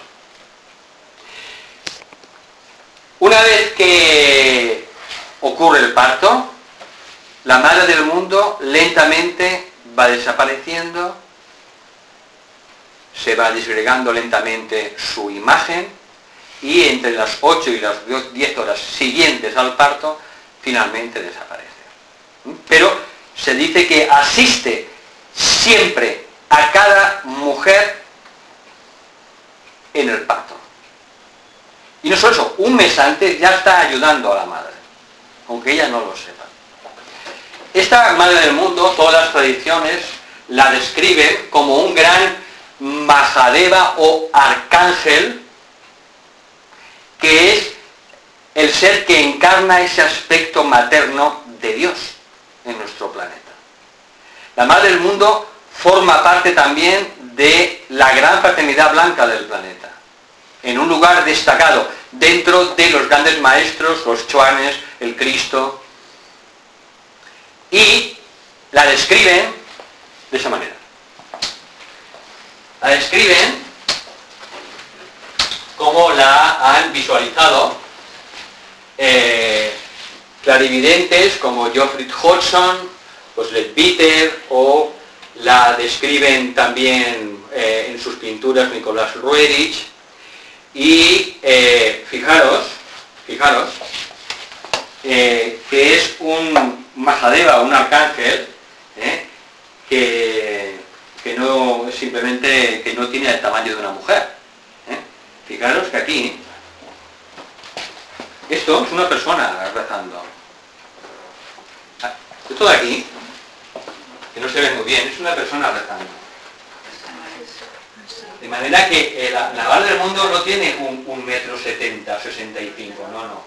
Una vez que ocurre el parto, la Madre del Mundo lentamente va desapareciendo, se va disgregando lentamente su imagen, y entre las 8 y las 10 horas siguientes al parto, finalmente desaparece. Pero se dice que asiste siempre a cada mujer en el parto. Y no solo eso, un mes antes ya está ayudando a la madre, aunque ella no lo sepa. Esta Madre del Mundo, todas las tradiciones la describen como un gran Mahadeva o arcángel, que es el ser que encarna ese aspecto materno de Dios en nuestro planeta. La Madre del Mundo forma parte también de la gran fraternidad blanca del planeta, en un lugar destacado dentro de los grandes maestros, los Chuanes, el Cristo, y la describen de esa manera. La describen como la han visualizado clarividentes como Geoffrey Hodgson, pues Leadbeater, o la describen también en sus pinturas Nicolás Roerich. Y fijaros que es un Mahadeva, un arcángel, que no simplemente que no tiene el tamaño de una mujer. Fijaros que aquí Esto es una persona rezando. Esto de aquí, que no se ve muy bien, es una persona rezando. De manera que la bala del mundo no tiene un metro 70, 65, no.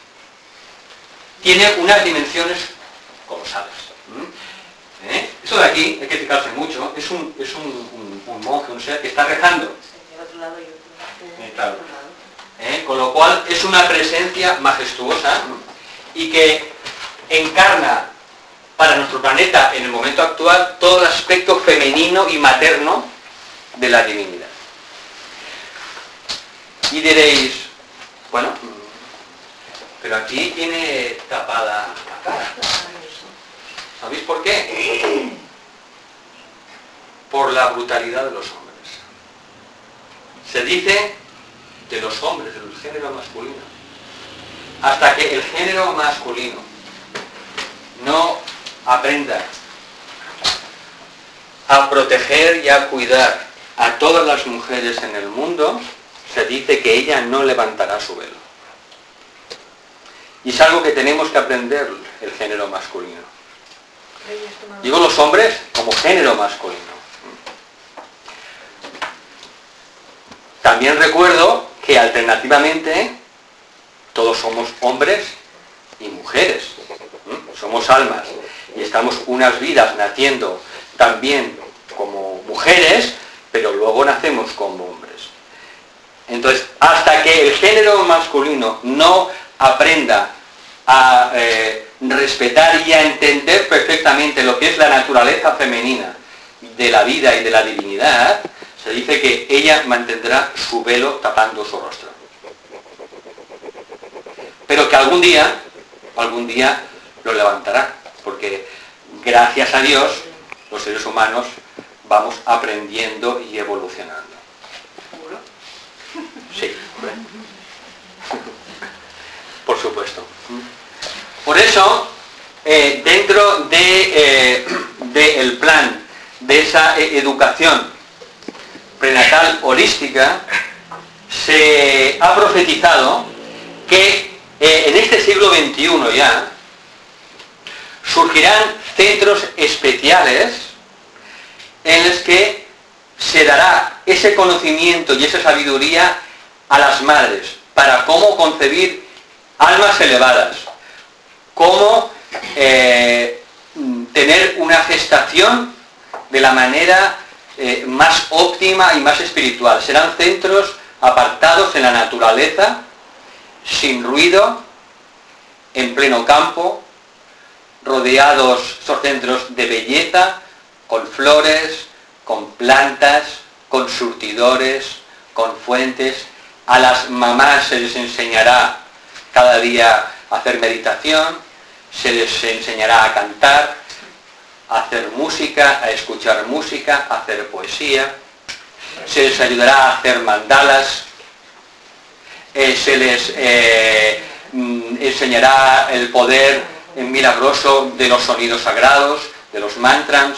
Tiene unas dimensiones colosales. Eso de aquí, hay que fijarse mucho, es un monje, un ser que está rezando. Claro. Con lo cual es una presencia majestuosa y que encarna para nuestro planeta en el momento actual todo el aspecto femenino y materno de la divinidad. Y diréis, bueno, pero aquí tiene tapada la cara. ¿Sabéis por qué? Por la brutalidad de los hombres. Se dice de los hombres, del género masculino. Hasta que el género masculino no aprenda a proteger y a cuidar a todas las mujeres en el mundo, se dice que ella no levantará su velo. Y es algo que tenemos que aprender el género masculino. Digo los hombres como género masculino. También recuerdo que alternativamente todos somos hombres y mujeres. Somos almas y estamos unas vidas naciendo también como mujeres, pero luego nacemos como hombres. Entonces, hasta que el género masculino no aprenda a respetar y a entender perfectamente lo que es la naturaleza femenina de la vida y de la divinidad, se dice que ella mantendrá su velo tapando su rostro. Pero que algún día lo levantará, porque gracias a Dios los seres humanos vamos aprendiendo y evolucionando. Sí, por supuesto. Por eso, dentro del plan de esa educación prenatal holística, se ha profetizado que en este siglo XXI ya surgirán centros especiales en los que se dará ese conocimiento y esa sabiduría a las madres para cómo concebir almas elevadas, cómo tener una gestación de la manera más óptima y más espiritual. Serán centros apartados en la naturaleza, sin ruido, en pleno campo, rodeados, son centros de belleza, con flores, con plantas, con surtidores, con fuentes. A las mamás se les enseñará cada día a hacer meditación, se les enseñará a cantar, a hacer música, a escuchar música, a hacer poesía, se les ayudará a hacer mandalas, se les enseñará el poder milagroso de los sonidos sagrados, de los mantras.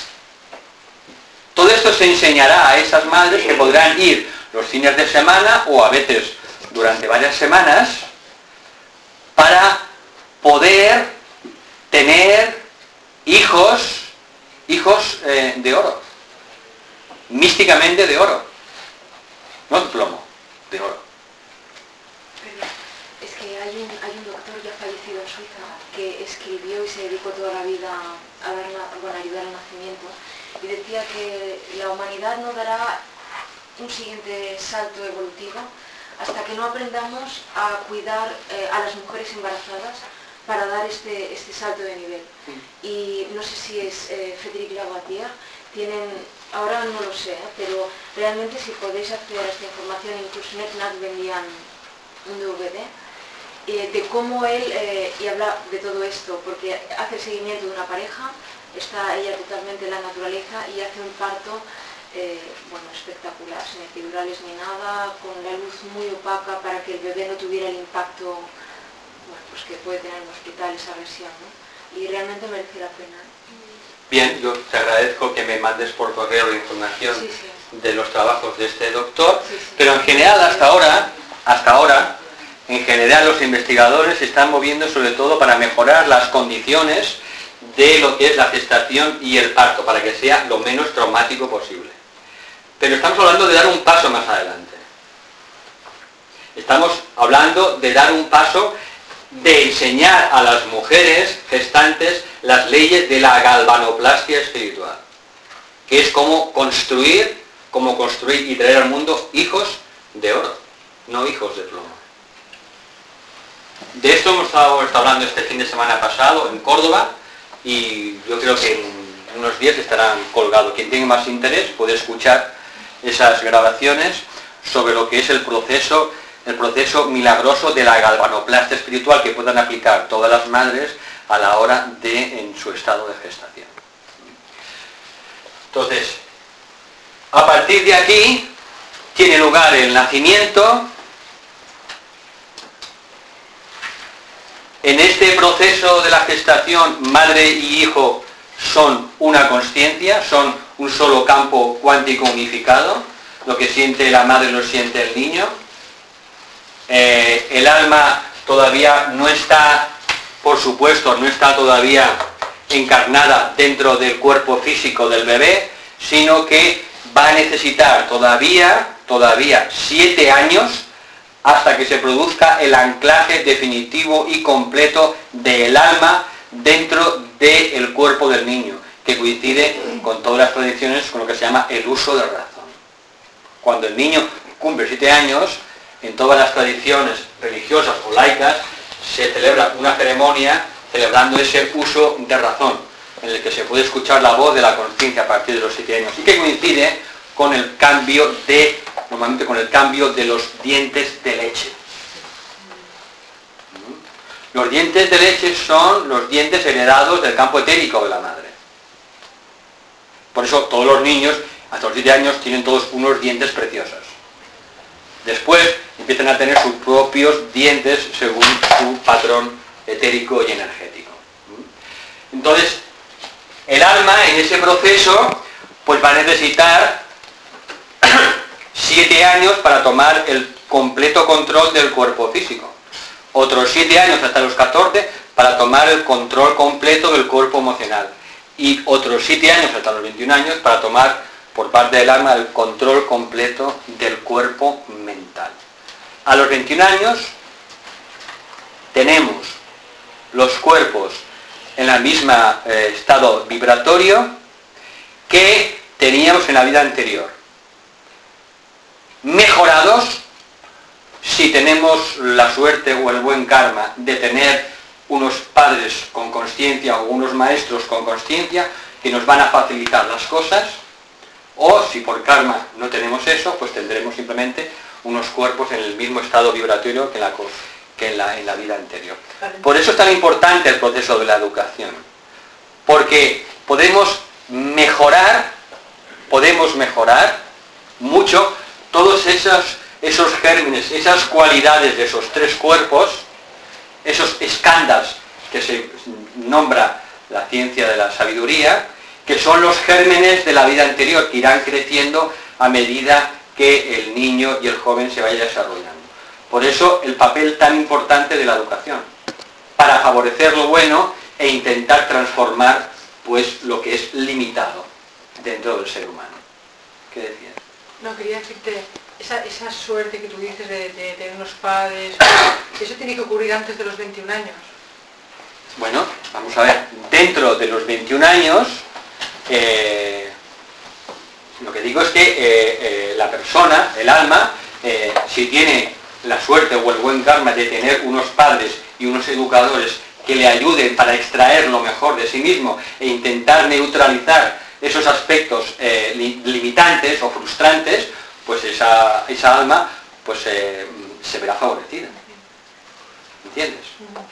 Todo esto se enseñará a esas madres que podrán ir los fines de semana o a veces durante varias semanas para poder tener hijos de oro, místicamente de oro, no de plomo, de oro. Pero es que hay un doctor ya fallecido en Suiza que escribió y se dedicó toda la vida a ayudar al nacimiento, y decía que la humanidad no dará un siguiente salto evolutivo hasta que no aprendamos a cuidar a las mujeres embarazadas para dar este salto de nivel. Y no sé si es Frédéric Lavoisier, tienen, ahora no lo sé, pero realmente si podéis acceder a esta información, incluso en NetNat vendían un DVD de cómo él, y habla de todo esto, porque hace el seguimiento de una pareja, está ella totalmente en la naturaleza y hace un parto bueno, espectacular, sin epidurales ni nada, con la luz muy opaca para que el bebé no tuviera el impacto, bueno, pues que puede tener en un hospital esa versión, ¿no? Y realmente merece la pena. Bien, yo te agradezco que me mandes por correo la información de los trabajos de este doctor, pero en general hasta ahora en general los investigadores se están moviendo sobre todo para mejorar las condiciones de lo que es la gestación y el parto, para que sea lo menos traumático posible. Pero estamos hablando de dar un paso más adelante. Estamos hablando de dar un paso de enseñar a las mujeres gestantes las leyes de la galvanoplastia espiritual, que es cómo construir y traer al mundo hijos de oro, no hijos de plomo. De esto hemos estado hablando este fin de semana pasado en Córdoba, y yo creo que en unos días estarán colgados. Quien tenga más interés puede escuchar esas grabaciones sobre lo que es el proceso milagroso de la galvanoplastia espiritual que puedan aplicar todas las madres a la hora en su estado de gestación. Entonces, a partir de aquí tiene lugar el nacimiento. En este proceso de la gestación, madre y hijo son una consciencia, son un solo campo cuántico unificado. Lo que siente la madre lo siente el niño. El alma todavía no está, por supuesto, no está todavía encarnada dentro del cuerpo físico del bebé, sino que va a necesitar todavía 7 años hasta que se produzca el anclaje definitivo y completo del alma dentro del cuerpo del niño, que coincide con todas las tradiciones con lo que se llama el uso de razón. Cuando el niño cumple 7 años, en todas las tradiciones religiosas o laicas se celebra una ceremonia celebrando ese uso de razón, en el que se puede escuchar la voz de la conciencia a partir de los 7 años, y que coincide con el cambio normalmente con el cambio de los dientes de leche. Los dientes de leche son los dientes heredados del campo etérico de la madre. Por eso todos los niños hasta los 7 años tienen todos unos dientes preciosos. Después empiezan a tener sus propios dientes según su patrón etérico y energético. Entonces, el alma en ese proceso pues va a necesitar 7 años para tomar el completo control del cuerpo físico. Otros 7 años hasta los 14 para tomar el control completo del cuerpo emocional. Y otros 7 años hasta los 21 años para tomar por parte del alma el control completo del cuerpo mental. A los 21 años tenemos los cuerpos en el mismo estado vibratorio que teníamos en la vida anterior. Mejorados si tenemos la suerte o el buen karma de tener unos padres con consciencia o unos maestros con consciencia que nos van a facilitar las cosas, o si por karma no tenemos eso, pues tendremos simplemente unos cuerpos en el mismo estado vibratorio que en la vida anterior. Por eso es tan importante el proceso de la educación, porque podemos mejorar mucho todos esos gérmenes, esas cualidades de esos 3 cuerpos, esos skandhas que se nombra la ciencia de la sabiduría, que son los gérmenes de la vida anterior, que irán creciendo a medida que el niño y el joven se vaya desarrollando. Por eso el papel tan importante de la educación, para favorecer lo bueno e intentar transformar pues lo que es limitado dentro del ser humano. ¿Qué decías? No, quería decirte, esa suerte que tú dices de tener unos padres, eso tiene que ocurrir antes de los 21 años. Bueno, vamos a ver, dentro de los 21 años, lo que digo es que la persona, el alma, si tiene la suerte o el buen karma de tener unos padres y unos educadores que le ayuden para extraer lo mejor de sí mismo e intentar neutralizar esos aspectos limitantes o frustrantes, pues esa alma pues se verá favorecida. ¿Entiendes?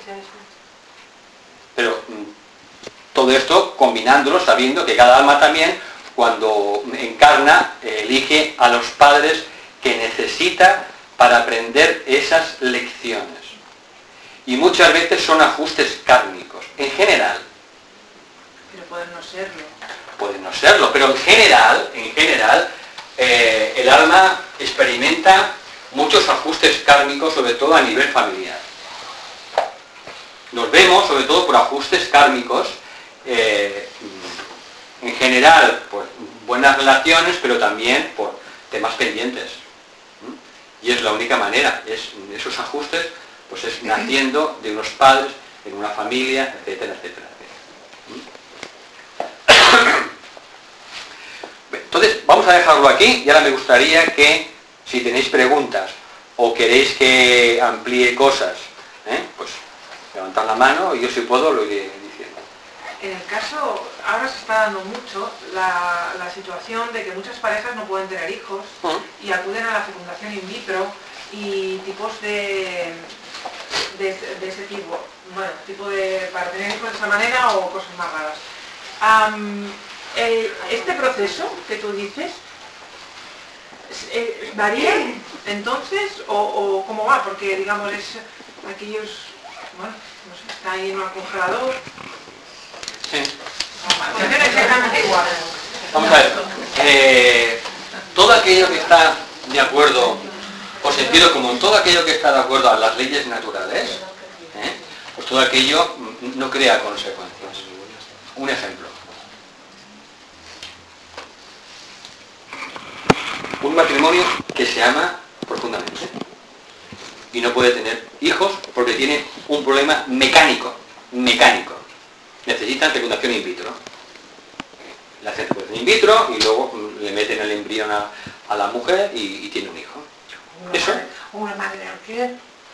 Pero todo esto combinándolo, sabiendo que cada alma también, cuando encarna, elige a los padres que necesita para aprender esas lecciones. Y muchas veces son ajustes kármicos, en general. Pero pueden no serlo. Pueden no serlo, pero en general, el alma experimenta muchos ajustes kármicos, sobre todo a nivel familiar. Nos vemos sobre todo por ajustes kármicos, en general por buenas relaciones, pero también por temas pendientes. Y es la única manera, esos ajustes, pues es naciendo de unos padres, en una familia, etcétera, etcétera, etcétera. Entonces, vamos a dejarlo aquí, y ahora me gustaría que, si tenéis preguntas, o queréis que amplíe cosas, pues levantad la mano, y yo si puedo lo iré diciendo. En el caso, ahora se está dando mucho la situación de que muchas parejas no pueden tener hijos y acuden a la fecundación in vitro y tipos de ese tipo, bueno, para tener hijos de esa manera o cosas más raras. Este proceso que tú dices, ¿varía entonces o cómo va? Porque digamos es aquellos, bueno, no sé, está ahí en un congelador. Sí. Funciona exactamente igual. Vamos a ver, todo aquello que está de acuerdo, o sentido común, todo aquello que está de acuerdo a las leyes naturales, pues todo aquello no crea consecuencias. Un ejemplo. Un matrimonio que se ama profundamente y no puede tener hijos porque tiene un problema mecánico. Necesitan fecundación in vitro. Le hacen fecundación in vitro y luego le meten el embrión a la mujer y tiene un hijo. ¿Eso? Una madre alquiler.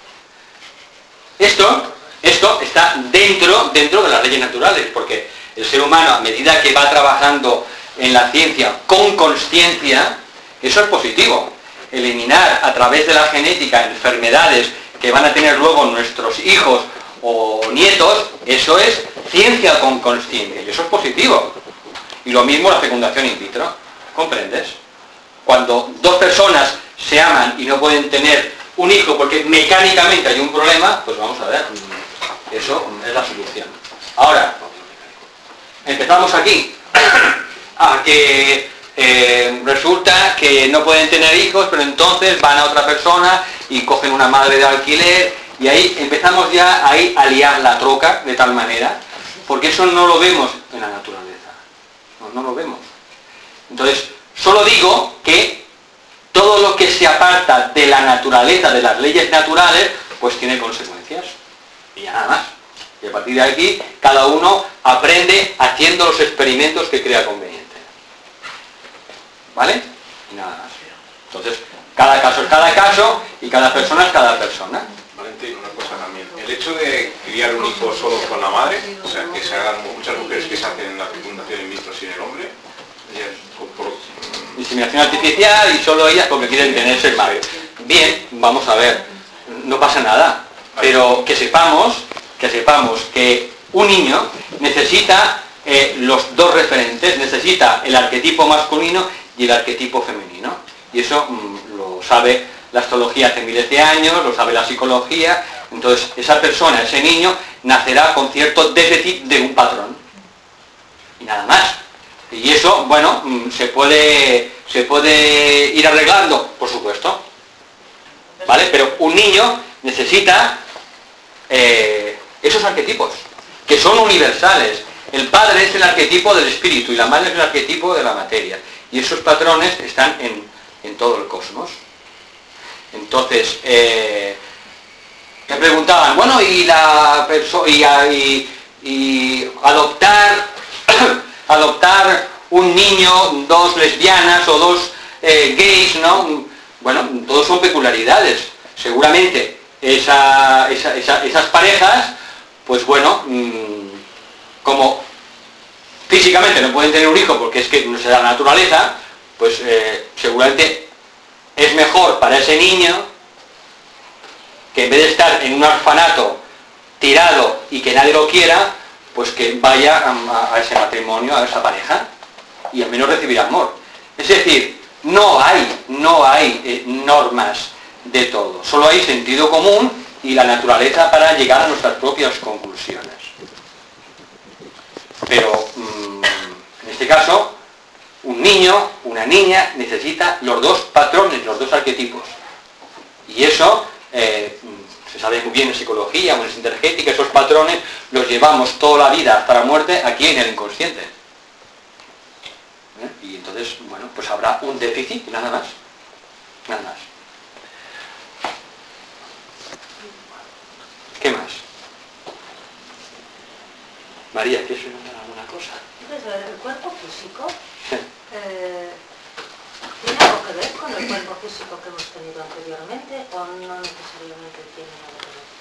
Esto está dentro de las leyes naturales, porque el ser humano, a medida que va trabajando en la ciencia con consciencia, eso es positivo. Eliminar a través de la genética enfermedades que van a tener luego nuestros hijos o nietos, eso es ciencia con consciencia, y eso es positivo. Y lo mismo la fecundación in vitro, ¿comprendes? Cuando dos personas se aman y no pueden tener un hijo porque mecánicamente hay un problema, pues vamos a ver, eso es la solución. Ahora, empezamos aquí, a que resulta que no pueden tener hijos, pero entonces van a otra persona y cogen una madre de alquiler, y ahí empezamos ya ahí a liar la troca de tal manera, porque eso no lo vemos en la naturaleza, no lo vemos. Entonces, solo digo que todo lo que se aparta de la naturaleza, de las leyes naturales, pues tiene consecuencias, y ya nada más. Y a partir de aquí, cada uno aprende haciendo los experimentos que crea conveniente. ¿Vale? Y nada más. Entonces, cada caso es cada caso y cada persona es cada persona. Valentín, una cosa también. El hecho de criar un hijo solo con la madre, o sea, que se hagan muchas mujeres que se hacen la fecundación in vitro sin el hombre, inseminación artificial y solo ellas porque quieren tener ser madre. Bien, vamos a ver, no pasa nada, pero que sepamos que un niño necesita los dos referentes, necesita el arquetipo masculino y el arquetipo femenino. Y eso lo sabe la astrología hace miles de años, lo sabe la psicología. Entonces esa persona, ese niño, nacerá con cierto déficit de un patrón. Y nada más. Y eso, bueno, se puede ir arreglando, por supuesto. ¿Vale? Pero un niño necesita esos arquetipos, que son universales. El padre es el arquetipo del espíritu y la madre es el arquetipo de la materia. Y esos patrones están en todo el cosmos. Entonces, me preguntaban, bueno, y adoptar un niño, dos lesbianas o dos gays, ¿no? Bueno, todos son peculiaridades. Seguramente esas parejas, pues bueno, como físicamente no pueden tener un hijo porque es que no se da la naturaleza, pues seguramente es mejor para ese niño que en vez de estar en un orfanato tirado y que nadie lo quiera, pues que vaya a ese matrimonio, a esa pareja, y al menos recibir amor. Es decir, no hay normas de todo, solo hay sentido común y la naturaleza para llegar a nuestras propias conclusiones. Pero en este caso, un niño, una niña necesita los dos patrones, los dos arquetipos. Y eso se sabe muy bien en psicología o en sintergética, esos patrones los llevamos toda la vida hasta la muerte aquí en el inconsciente. Y entonces, bueno, pues habrá un déficit, nada más. Nada más. ¿Qué más? María, ¿quieres preguntar alguna cosa? Pues el cuerpo físico Sí. ¿tiene algo que ver con el cuerpo físico que hemos tenido anteriormente o no necesariamente tiene nada que ver?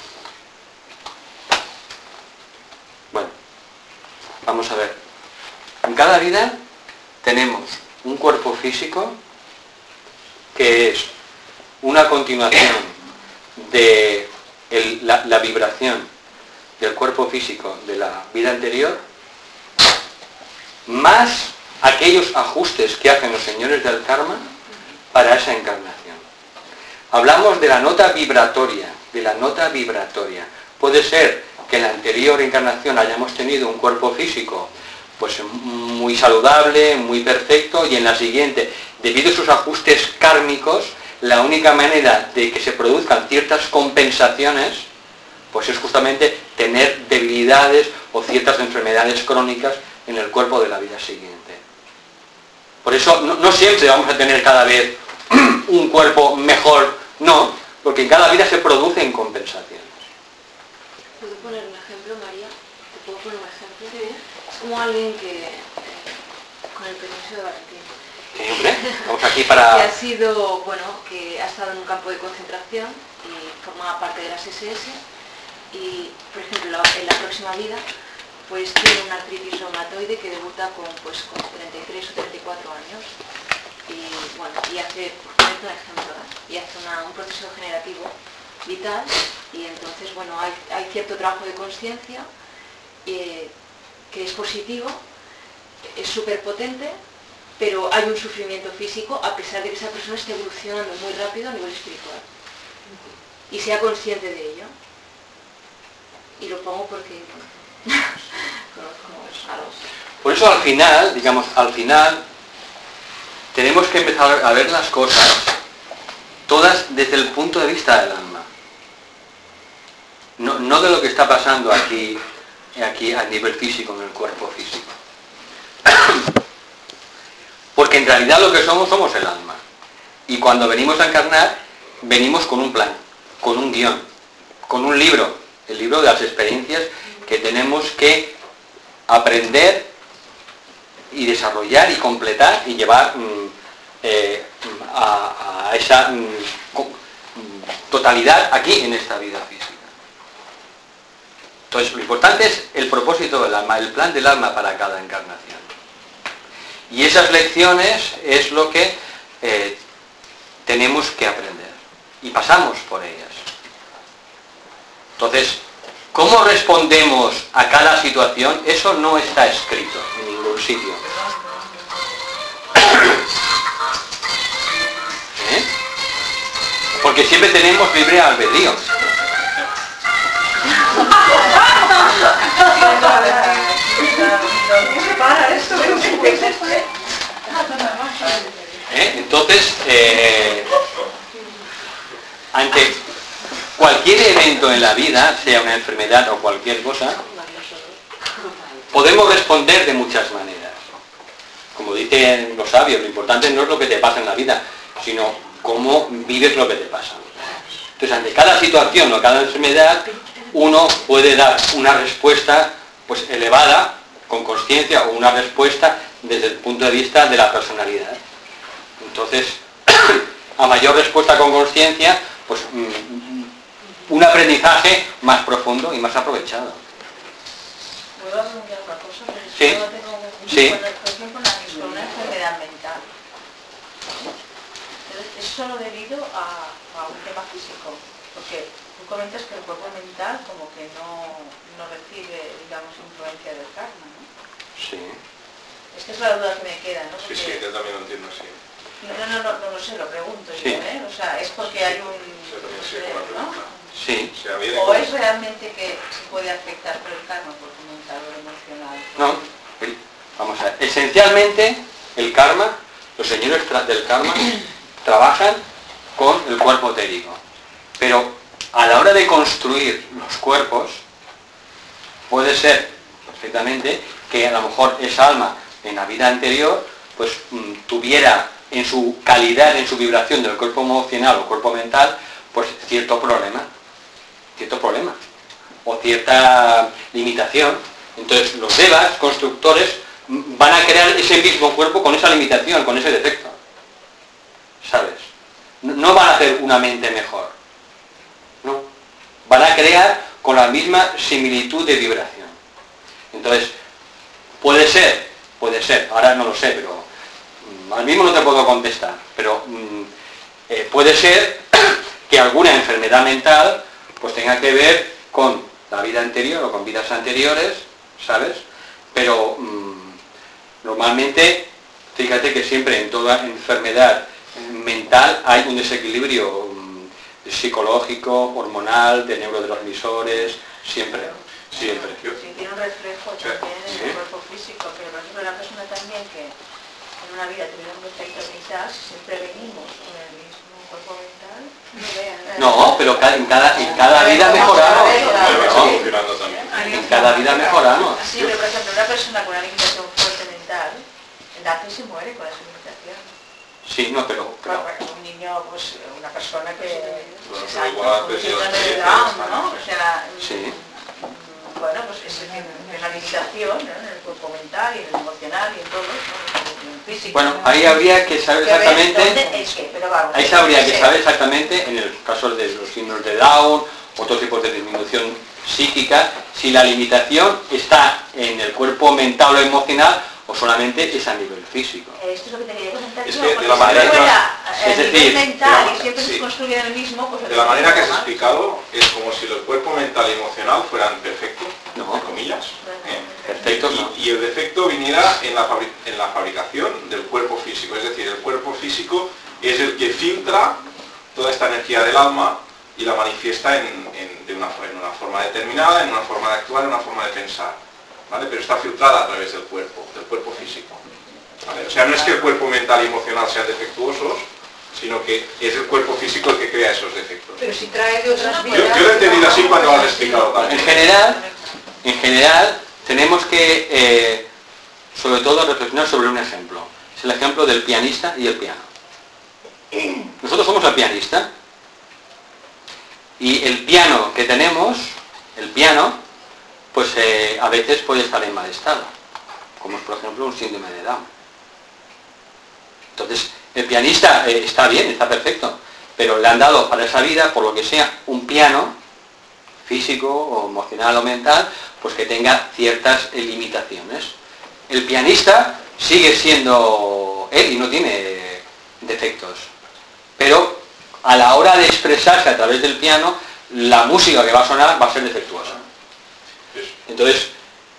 Bueno, vamos a ver. En cada vida tenemos un cuerpo físico que es una continuación de la vibración del cuerpo físico de la vida anterior, más aquellos ajustes que hacen los señores del karma para esa encarnación. Hablamos de la nota vibratoria, Puede ser que en la anterior encarnación hayamos tenido un cuerpo físico pues muy saludable, muy perfecto, y en la siguiente, debido a sus ajustes kármicos, la única manera de que se produzcan ciertas compensaciones pues es justamente tener debilidades o ciertas enfermedades crónicas en el cuerpo de la vida siguiente. Por eso no siempre vamos a tener cada vez un cuerpo mejor, no, porque en cada vida se producen compensaciones. ¿Puedo poner un ejemplo, María? ¿Te puedo poner un ejemplo? Sí. Es como alguien que, con el permiso de Valentín, Hombre, estamos aquí para... que ha sido, bueno, que ha estado en un campo de concentración y formaba parte de las SS y, por ejemplo, en la próxima vida pues tiene una artritis reumatoide que debuta con 33 o 34 años y, bueno, y hace, por ponerte un ejemplo, y hace un proceso generativo vital y entonces, bueno, hay cierto trabajo de conciencia que es positivo, es súper potente, pero hay un sufrimiento físico a pesar de que esa persona esté evolucionando muy rápido a nivel espiritual y sea consciente de ello. Y lo pongo porque conozco a los... Por eso al final, tenemos que empezar a ver las cosas todas desde el punto de vista del alma. No de lo que está pasando aquí a nivel físico, en el cuerpo físico. Porque en realidad lo que somos el alma. Y cuando venimos a encarnar, venimos con un plan, con un guión, con un libro, el libro de las experiencias que tenemos que aprender y desarrollar y completar y llevar a esa totalidad aquí en esta vida física. Entonces, lo importante es el propósito del alma, el plan del alma para cada encarnación. Y esas lecciones es lo que tenemos que aprender. Y pasamos por ellas. Entonces, ¿cómo respondemos a cada situación? Eso no está escrito en ningún sitio. Porque siempre tenemos libre albedrío. Entonces, ante cualquier evento en la vida, sea una enfermedad o cualquier cosa, podemos responder de muchas maneras. Como dicen los sabios, lo importante no es lo que te pasa en la vida, sino cómo vives lo que te pasa. Entonces, ante cada situación o cada enfermedad, uno puede dar una respuesta pues elevada, con consciencia, o una respuesta desde el punto de vista de la personalidad. Entonces, a mayor respuesta con consciencia, pues un aprendizaje más profundo y más aprovechado. ¿Puedo preguntar una cosa? Porque Sí. yo tengo Sí. por ejemplo, una enfermedad mental. ¿Es solo debido a un tema físico? Porque tú comentas que el cuerpo mental como que no recibe, digamos, influencia del karma, ¿no? Sí. Esta es la duda que me queda, ¿no? Sí, Porque- yo también lo entiendo así. No lo sé, lo pregunto Sí. yo, ¿eh? O sea, es porque hay un... Yo también sé con la ¿no? pregunta. Sí. O sea, viene ¿O con- es realmente que se puede afectar por el karma, por tu mental o emocional? No. Vamos a ver. Esencialmente, el karma, los señores del karma, trabajan con el cuerpo etérico. Pero a la hora de construir los cuerpos, puede ser perfectamente que a lo mejor esa alma en la vida anterior pues tuviera en su calidad, en su vibración del cuerpo emocional o cuerpo mental, pues cierto problema o cierta limitación. Entonces los devas, constructores, van a crear ese mismo cuerpo con esa limitación, con ese defecto, ¿sabes? No van a hacer una mente mejor, no, van a crear con la misma similitud de vibración. Entonces puede ser, ahora no lo sé, pero al mismo no te puedo contestar, pero puede ser que alguna enfermedad mental pues tenga que ver con la vida anterior o con vidas anteriores, ¿sabes? Pero normalmente, fíjate que siempre en toda enfermedad mental hay un desequilibrio psicológico, hormonal, de neurotransmisores, siempre. Sí, tiene un reflejo también en el cuerpo físico, pero por ejemplo la persona también que en una vida tiene un defecto mental, si siempre venimos con el mismo cuerpo mental, no, pero en cada vida mejoramos. En cada vida mejoramos. Sí, pero por ejemplo una persona con una limitación fuerte mental, nace y se muere con esa limitación. Sí, no, pero un niño, pues una persona que igual, síndrome de Down, ¿no? O sea, sí. Bueno, pues es una limitación, ¿no? En el cuerpo mental y en el emocional y en todo, ¿no? En el físico. Bueno, ahí habría que saber exactamente. Ahí habría que saber exactamente, en el caso de los signos de Down, otros tipos de disminución psíquica, si la limitación está en el cuerpo mental o emocional o solamente es a nivel físico. Esto es lo que te quería comentar. Es que de la manera es decir, mental y siempre se construye el mismo, pues de la manera que has explicado, es como si el cuerpo mental y emocional fueran perfectos, no, entre comillas. Perfectos no. Y el defecto viniera en la fabricación del cuerpo físico, es decir, el cuerpo físico es el que filtra toda esta energía del alma y la manifiesta en una forma determinada, en una forma de actuar, en una forma de pensar, ¿vale? Pero está filtrada a través del cuerpo físico, ¿vale? O sea, no es que el cuerpo mental y emocional sean defectuosos, sino que es el cuerpo físico el que crea esos defectos. Pero si trae de otras vidas... Yo lo he entendido así cuando lo has explicado también. En general, tenemos que, sobre todo, reflexionar sobre un ejemplo. Es el ejemplo del pianista y el piano. Nosotros somos el pianista, y el piano que tenemos, pues a veces puede estar en mal estado, como es por ejemplo un síndrome de Down. Entonces, el pianista está bien, está perfecto, pero le han dado para esa vida, por lo que sea, un piano físico o emocional o mental, pues que tenga ciertas limitaciones. El pianista sigue siendo él y no tiene defectos, pero a la hora de expresarse a través del piano, la música que va a sonar va a ser defectuosa. Entonces,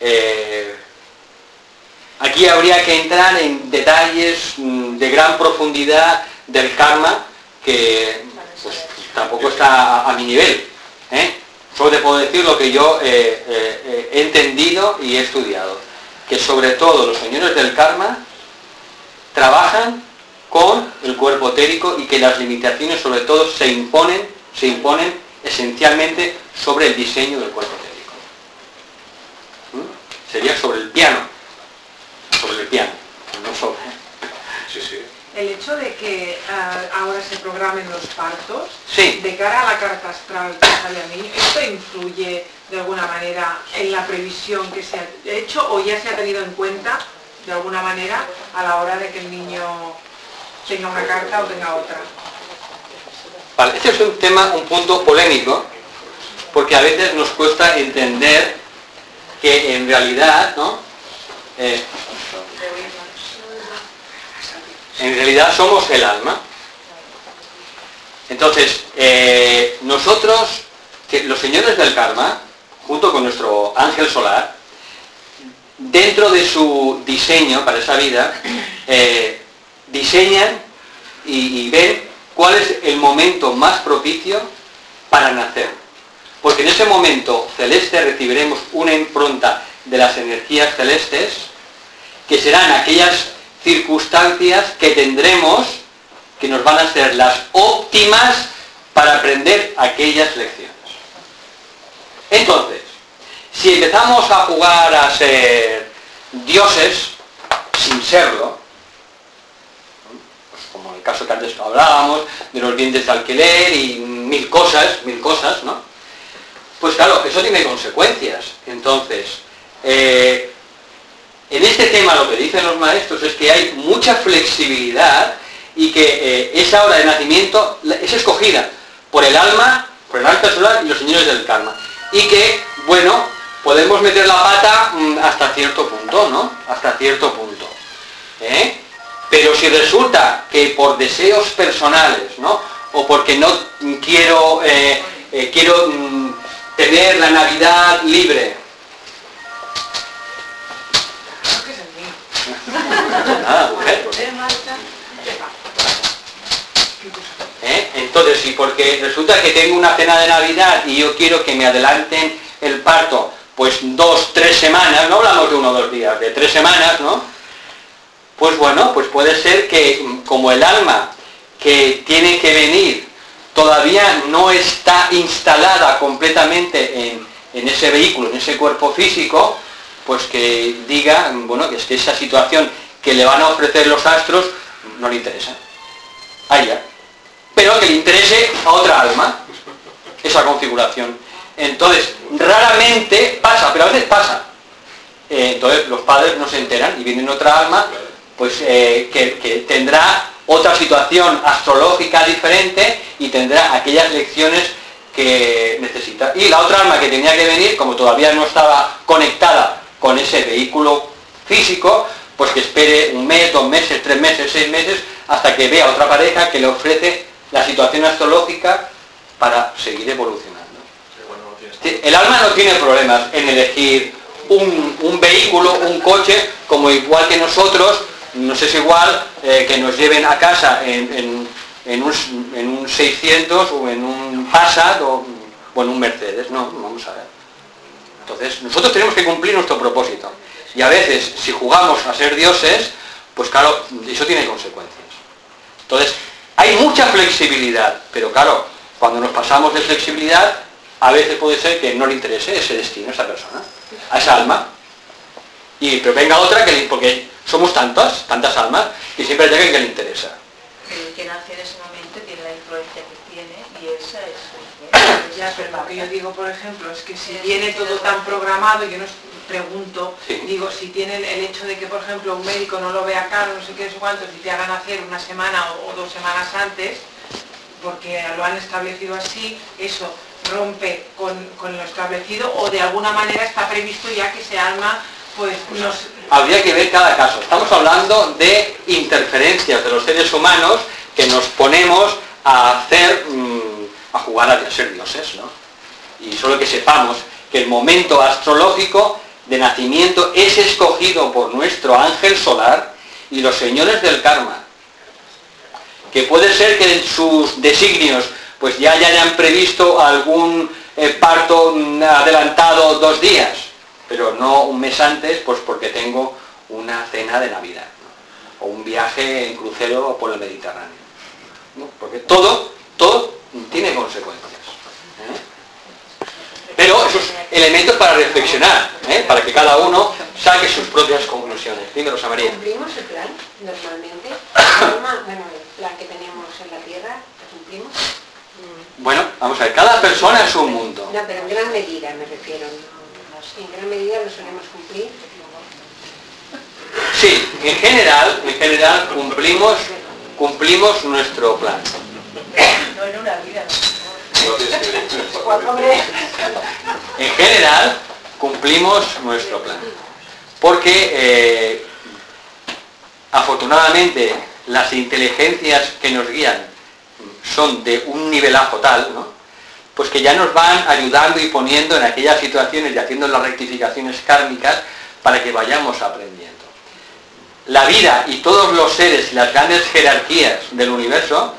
aquí habría que entrar en detalles de gran profundidad del karma, que pues, tampoco está a mi nivel. Solo te puedo decir lo que yo he entendido y he estudiado, que sobre todo los señores del karma trabajan con el cuerpo etérico y que las limitaciones sobre todo se imponen esencialmente sobre el diseño del cuerpo etérico. Sería sobre el piano, no sobre... Sí, sí. El hecho de que ahora se programen los partos, sí, de cara a la carta astral que sale a mí, ¿esto influye de alguna manera en la previsión que se ha hecho o ya se ha tenido en cuenta de alguna manera a la hora de que el niño tenga una carta o tenga otra? Vale, este es un punto polémico, porque a veces nos cuesta entender que en realidad, ¿no? En realidad somos el alma. Entonces, nosotros, los señores del karma, junto con nuestro ángel solar, dentro de su diseño para esa vida, diseñan y ven cuál es el momento más propicio para nacer. Porque en ese momento celeste recibiremos una impronta de las energías celestes, que serán aquellas circunstancias que tendremos que nos van a ser las óptimas para aprender aquellas lecciones. Entonces, si empezamos a jugar a ser dioses, sin serlo, pues como el caso que antes hablábamos, de los bienes de alquiler y mil cosas, ¿no? Pues claro, eso tiene consecuencias. Entonces, en este tema lo que dicen los maestros es que hay mucha flexibilidad y que esa hora de nacimiento es escogida por el alma, por el ángel solar y los señores del karma. Y que, bueno, podemos meter la pata hasta cierto punto, ¿no? Hasta cierto punto. Pero si resulta que por deseos personales, ¿no? O porque no quiero tener la Navidad libre. Nada, mujer. Entonces, si porque resulta que tengo una cena de Navidad y yo quiero que me adelanten el parto, pues 2, 3 semanas, no hablamos de 1 o 2 días, de 3 semanas, ¿no? Pues bueno, pues puede ser que como el alma que tiene que venir todavía no está instalada completamente en ese vehículo, en ese cuerpo físico, pues que diga, bueno, que es que esa situación que le van a ofrecer los astros no le interesa. A ella. Pero que le interese a otra alma, esa configuración. Entonces, raramente pasa, pero a veces pasa. Entonces los padres no se enteran y viene otra alma, pues que tendrá otra situación astrológica diferente y tendrá aquellas lecciones que necesita. Y la otra alma que tenía que venir, como todavía no estaba conectada con ese vehículo físico, pues que espere 1 mes, 2 meses, 3 meses, 6 meses, hasta que vea otra pareja que le ofrece la situación astrológica para seguir evolucionando. El alma no tiene problemas en elegir un vehículo, un coche, como igual que nosotros, nos es igual que nos lleven a casa en un 600 o en un Passat o en un Mercedes. No, vamos a ver. Entonces, nosotros tenemos que cumplir nuestro propósito. Y a veces, si jugamos a ser dioses, pues claro, eso tiene consecuencias. Entonces, hay mucha flexibilidad, pero claro, cuando nos pasamos de flexibilidad, a veces puede ser que no le interese ese destino a esa persona, a esa alma. Pero venga otra, porque somos tantas almas, que siempre hay alguien que le interesa. El que nace en ese momento tiene la influencia que tiene y esa es... Ya, pero lo que yo digo, por ejemplo, es que si viene todo tan programado, yo no pregunto, sí. Digo, si tienen el hecho de que, por ejemplo, un médico no lo vea caro, no sé qué, no sé cuántos, y te hagan hacer 1 semana o 2 semanas antes, porque lo han establecido así, eso rompe con lo establecido, o de alguna manera está previsto ya que ese alma, pues nos... Habría que ver cada caso. Estamos hablando de interferencias de los seres humanos que nos ponemos a hacer, a jugar a ser dioses, ¿no? Y solo que sepamos que el momento astrológico de nacimiento es escogido por nuestro ángel solar y los señores del karma. Que puede ser que en sus designios pues ya hayan previsto algún parto adelantado 2 días, pero no 1 mes antes, pues porque tengo una cena de Navidad, ¿no? O un viaje en crucero por el Mediterráneo, ¿no? Porque todo tiene consecuencias. Pero esos elementos para reflexionar, para que cada uno saque sus propias conclusiones. Dime, Rosa María. ¿Cumplimos el plan normalmente? El plan que tenemos en la Tierra, ¿lo cumplimos? Bueno, vamos a ver, cada persona es un mundo. No, pero en gran medida me refiero. En gran medida lo solemos cumplir. Sí, en general cumplimos nuestro plan. No en una vida. En general cumplimos nuestro plan. Porque afortunadamente las inteligencias que nos guían son de un nivelazo tal, ¿no? Pues que ya nos van ayudando y poniendo en aquellas situaciones y haciendo las rectificaciones kármicas para que vayamos aprendiendo. La vida y todos los seres y las grandes jerarquías del universo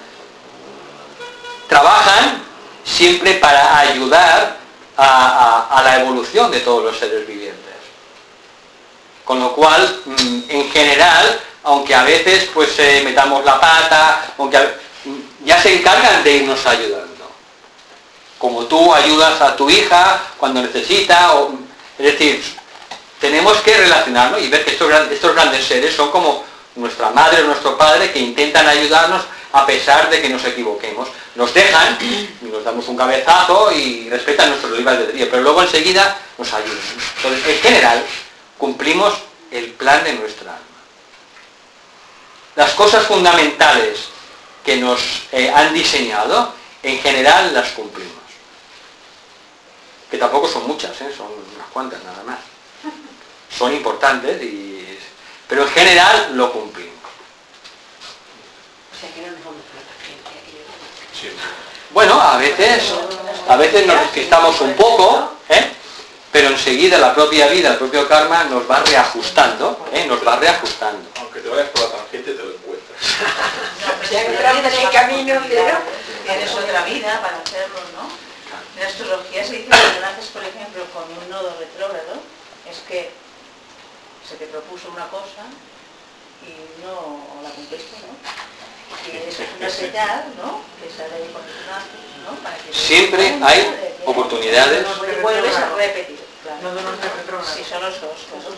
trabajan siempre para ayudar a la evolución de todos los seres vivientes. Con lo cual, en general, aunque a veces pues metamos la pata, ya se encargan de irnos ayudando. Como tú ayudas a tu hija cuando necesita, es decir, tenemos que relacionarnos y ver que estos grandes seres son como nuestra madre o nuestro padre, que intentan ayudarnos a pesar de que nos equivoquemos. Nos dejan y nos damos un cabezazo y respetan nuestro libre albedrío, pero luego enseguida nos ayudan. Entonces, en general, cumplimos el plan de nuestra alma. Las cosas fundamentales que nos han diseñado, en general las cumplimos. Que tampoco son muchas, son unas cuantas nada más. Son importantes, pero en general lo cumplimos. O sea que no nos vamos a la paciencia, que yo... Sí. Bueno, a veces nos despistamos un poco, pero enseguida la propia vida, el propio karma nos va reajustando, nos va reajustando. Aunque te vayas por la tangente te lo encuentras. Ya entramos en el camino, pero... Tienes otra vida para hacerlo, ¿no? En astrología se dice que cuando naces, por ejemplo, con un nodo retrógrado, es que se te propuso una cosa y no la cumpliste, ¿no? Y eso es una señal, ¿no? Que sale ahí con el naces, ¿no? Para que Siempre hay oportunidades. Y vuelves a repetir, claro. No duros de retrógrado. Sí, son los dos.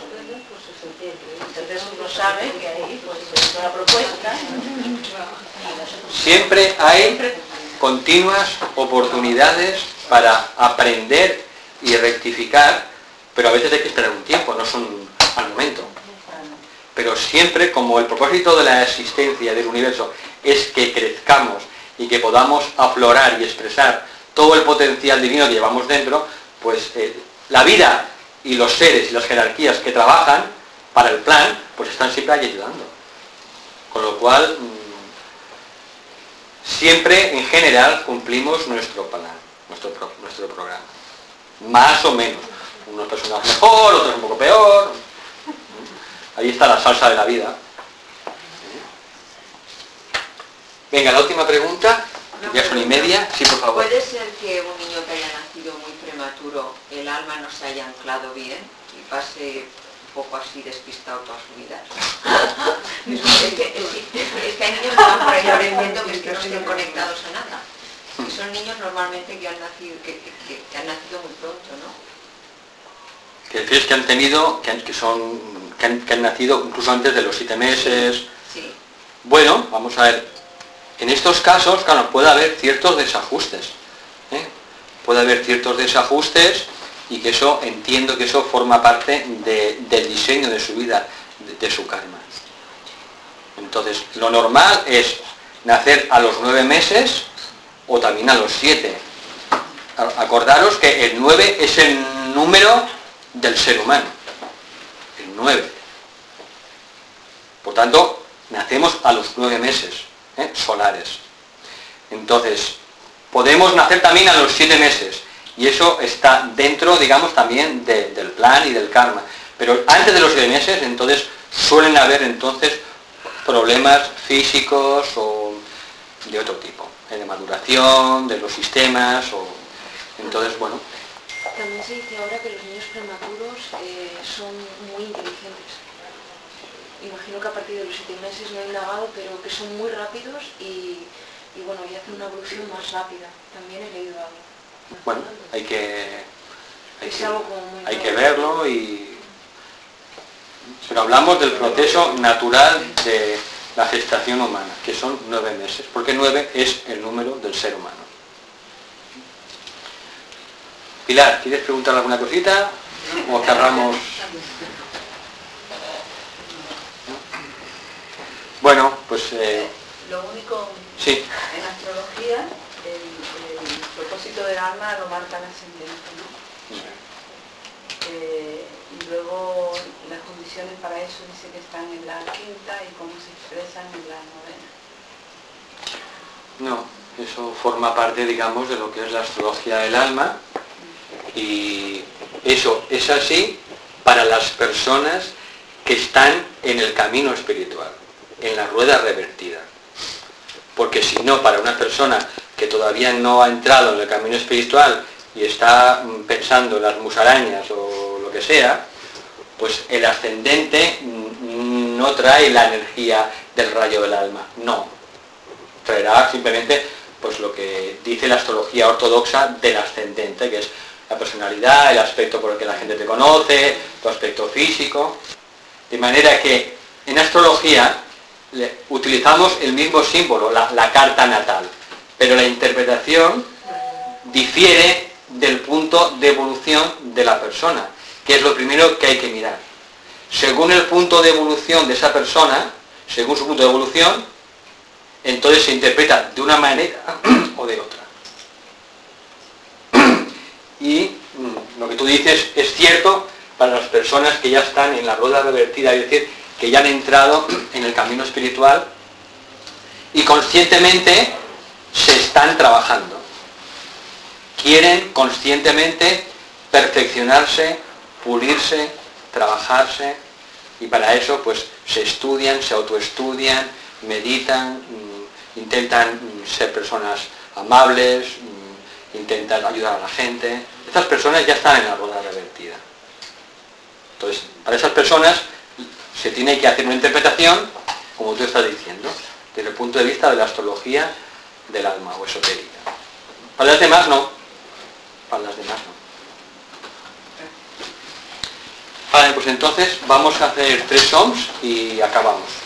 Entonces uno sabe que ahí pues es una propuesta y nosotros Siempre hay continuas oportunidades para aprender y rectificar, pero a veces hay que esperar un tiempo, no son al momento. Pero siempre, como el propósito de la existencia del universo es que crezcamos y que podamos aflorar y expresar todo el potencial divino que llevamos dentro, pues la vida y los seres y las jerarquías que trabajan para el plan, pues están siempre ahí ayudando. Con lo cual, siempre en general cumplimos nuestro plan, nuestro programa. Más o menos. Unas personas mejor, otras un poco peor. Ahí está la salsa de la vida. Venga, la última pregunta. Ya son y media. Sí, por favor. ¿Puede ser que un niño que haya nacido muy prematuro, el alma no se haya anclado bien y pase un poco así despistado toda su vida? Es que hay niños que van por ahí aprendiendo que no estén conectados a nada. Y son niños normalmente que han nacido, que han nacido muy pronto, ¿no? Que decís que han tenido, que han nacido incluso antes de los 7 meses. Sí. Bueno, vamos a ver. En estos casos, claro, puede haber ciertos desajustes. Puede haber ciertos desajustes y que eso, entiendo que eso forma parte del diseño de su vida, de su karma. Entonces, lo normal es nacer a los 9 meses o también a los 7. Acordaros que el 9 es el número del ser humano. El 9. Por tanto, nacemos a los 9 meses, solares. Entonces, podemos nacer también a los 7 meses. Y eso está dentro, digamos, también del plan y del karma. Pero antes de los 7 meses, entonces, suelen haber entonces problemas físicos o de otro tipo, de maduración, de los sistemas, entonces, bueno. También se dice ahora que los niños prematuros son muy inteligentes. Imagino que a partir de los 7 meses no he indagado, pero que son muy rápidos y bueno, y hacen una evolución más rápida. También he leído algo. Bueno, hay que muy verlo pero hablamos del proceso natural de la gestación humana, que son 9 meses, porque 9 es el número del ser humano. Pilar, ¿quieres preguntar alguna cosita? ¿O cerramos? Bueno, pues... Lo único, sí. en astrología, el propósito del alma lo marca el ascendente, ¿no? Y luego las condiciones para eso dice que están en la 5ª y cómo se expresan en la 9ª. No, eso forma parte, digamos, de lo que es la astrología del alma, y eso es así para las personas que están en el camino espiritual, en la rueda revertida. Porque si no, para una persona que todavía no ha entrado en el camino espiritual y está pensando en las musarañas o lo que sea, pues el ascendente no trae la energía del rayo del alma, no. Traerá simplemente pues lo que dice la astrología ortodoxa del ascendente, que es la personalidad, el aspecto por el que la gente te conoce, tu aspecto físico. De manera que en astrología utilizamos el mismo símbolo, la carta natal, pero la interpretación difiere del punto de evolución de la persona, que es lo primero que hay que mirar. Según el punto de evolución de esa persona, según su punto de evolución, entonces se interpreta de una manera o de otra. Y lo que tú dices es cierto para las personas que ya están en la rueda revertida, es decir, que ya han entrado en el camino espiritual y conscientemente se están trabajando. Quieren conscientemente perfeccionarse, pulirse, trabajarse, y para eso pues se estudian, se autoestudian, meditan, intentan ser personas amables, intentan ayudar a la gente. Estas personas ya están en la rueda revertida. Entonces, para esas personas se tiene que hacer una interpretación, como tú estás diciendo, desde el punto de vista de la astrología del alma o esotérica. Para las demás no. Para las demás no. Vale, pues entonces vamos a hacer 3 ohms y acabamos.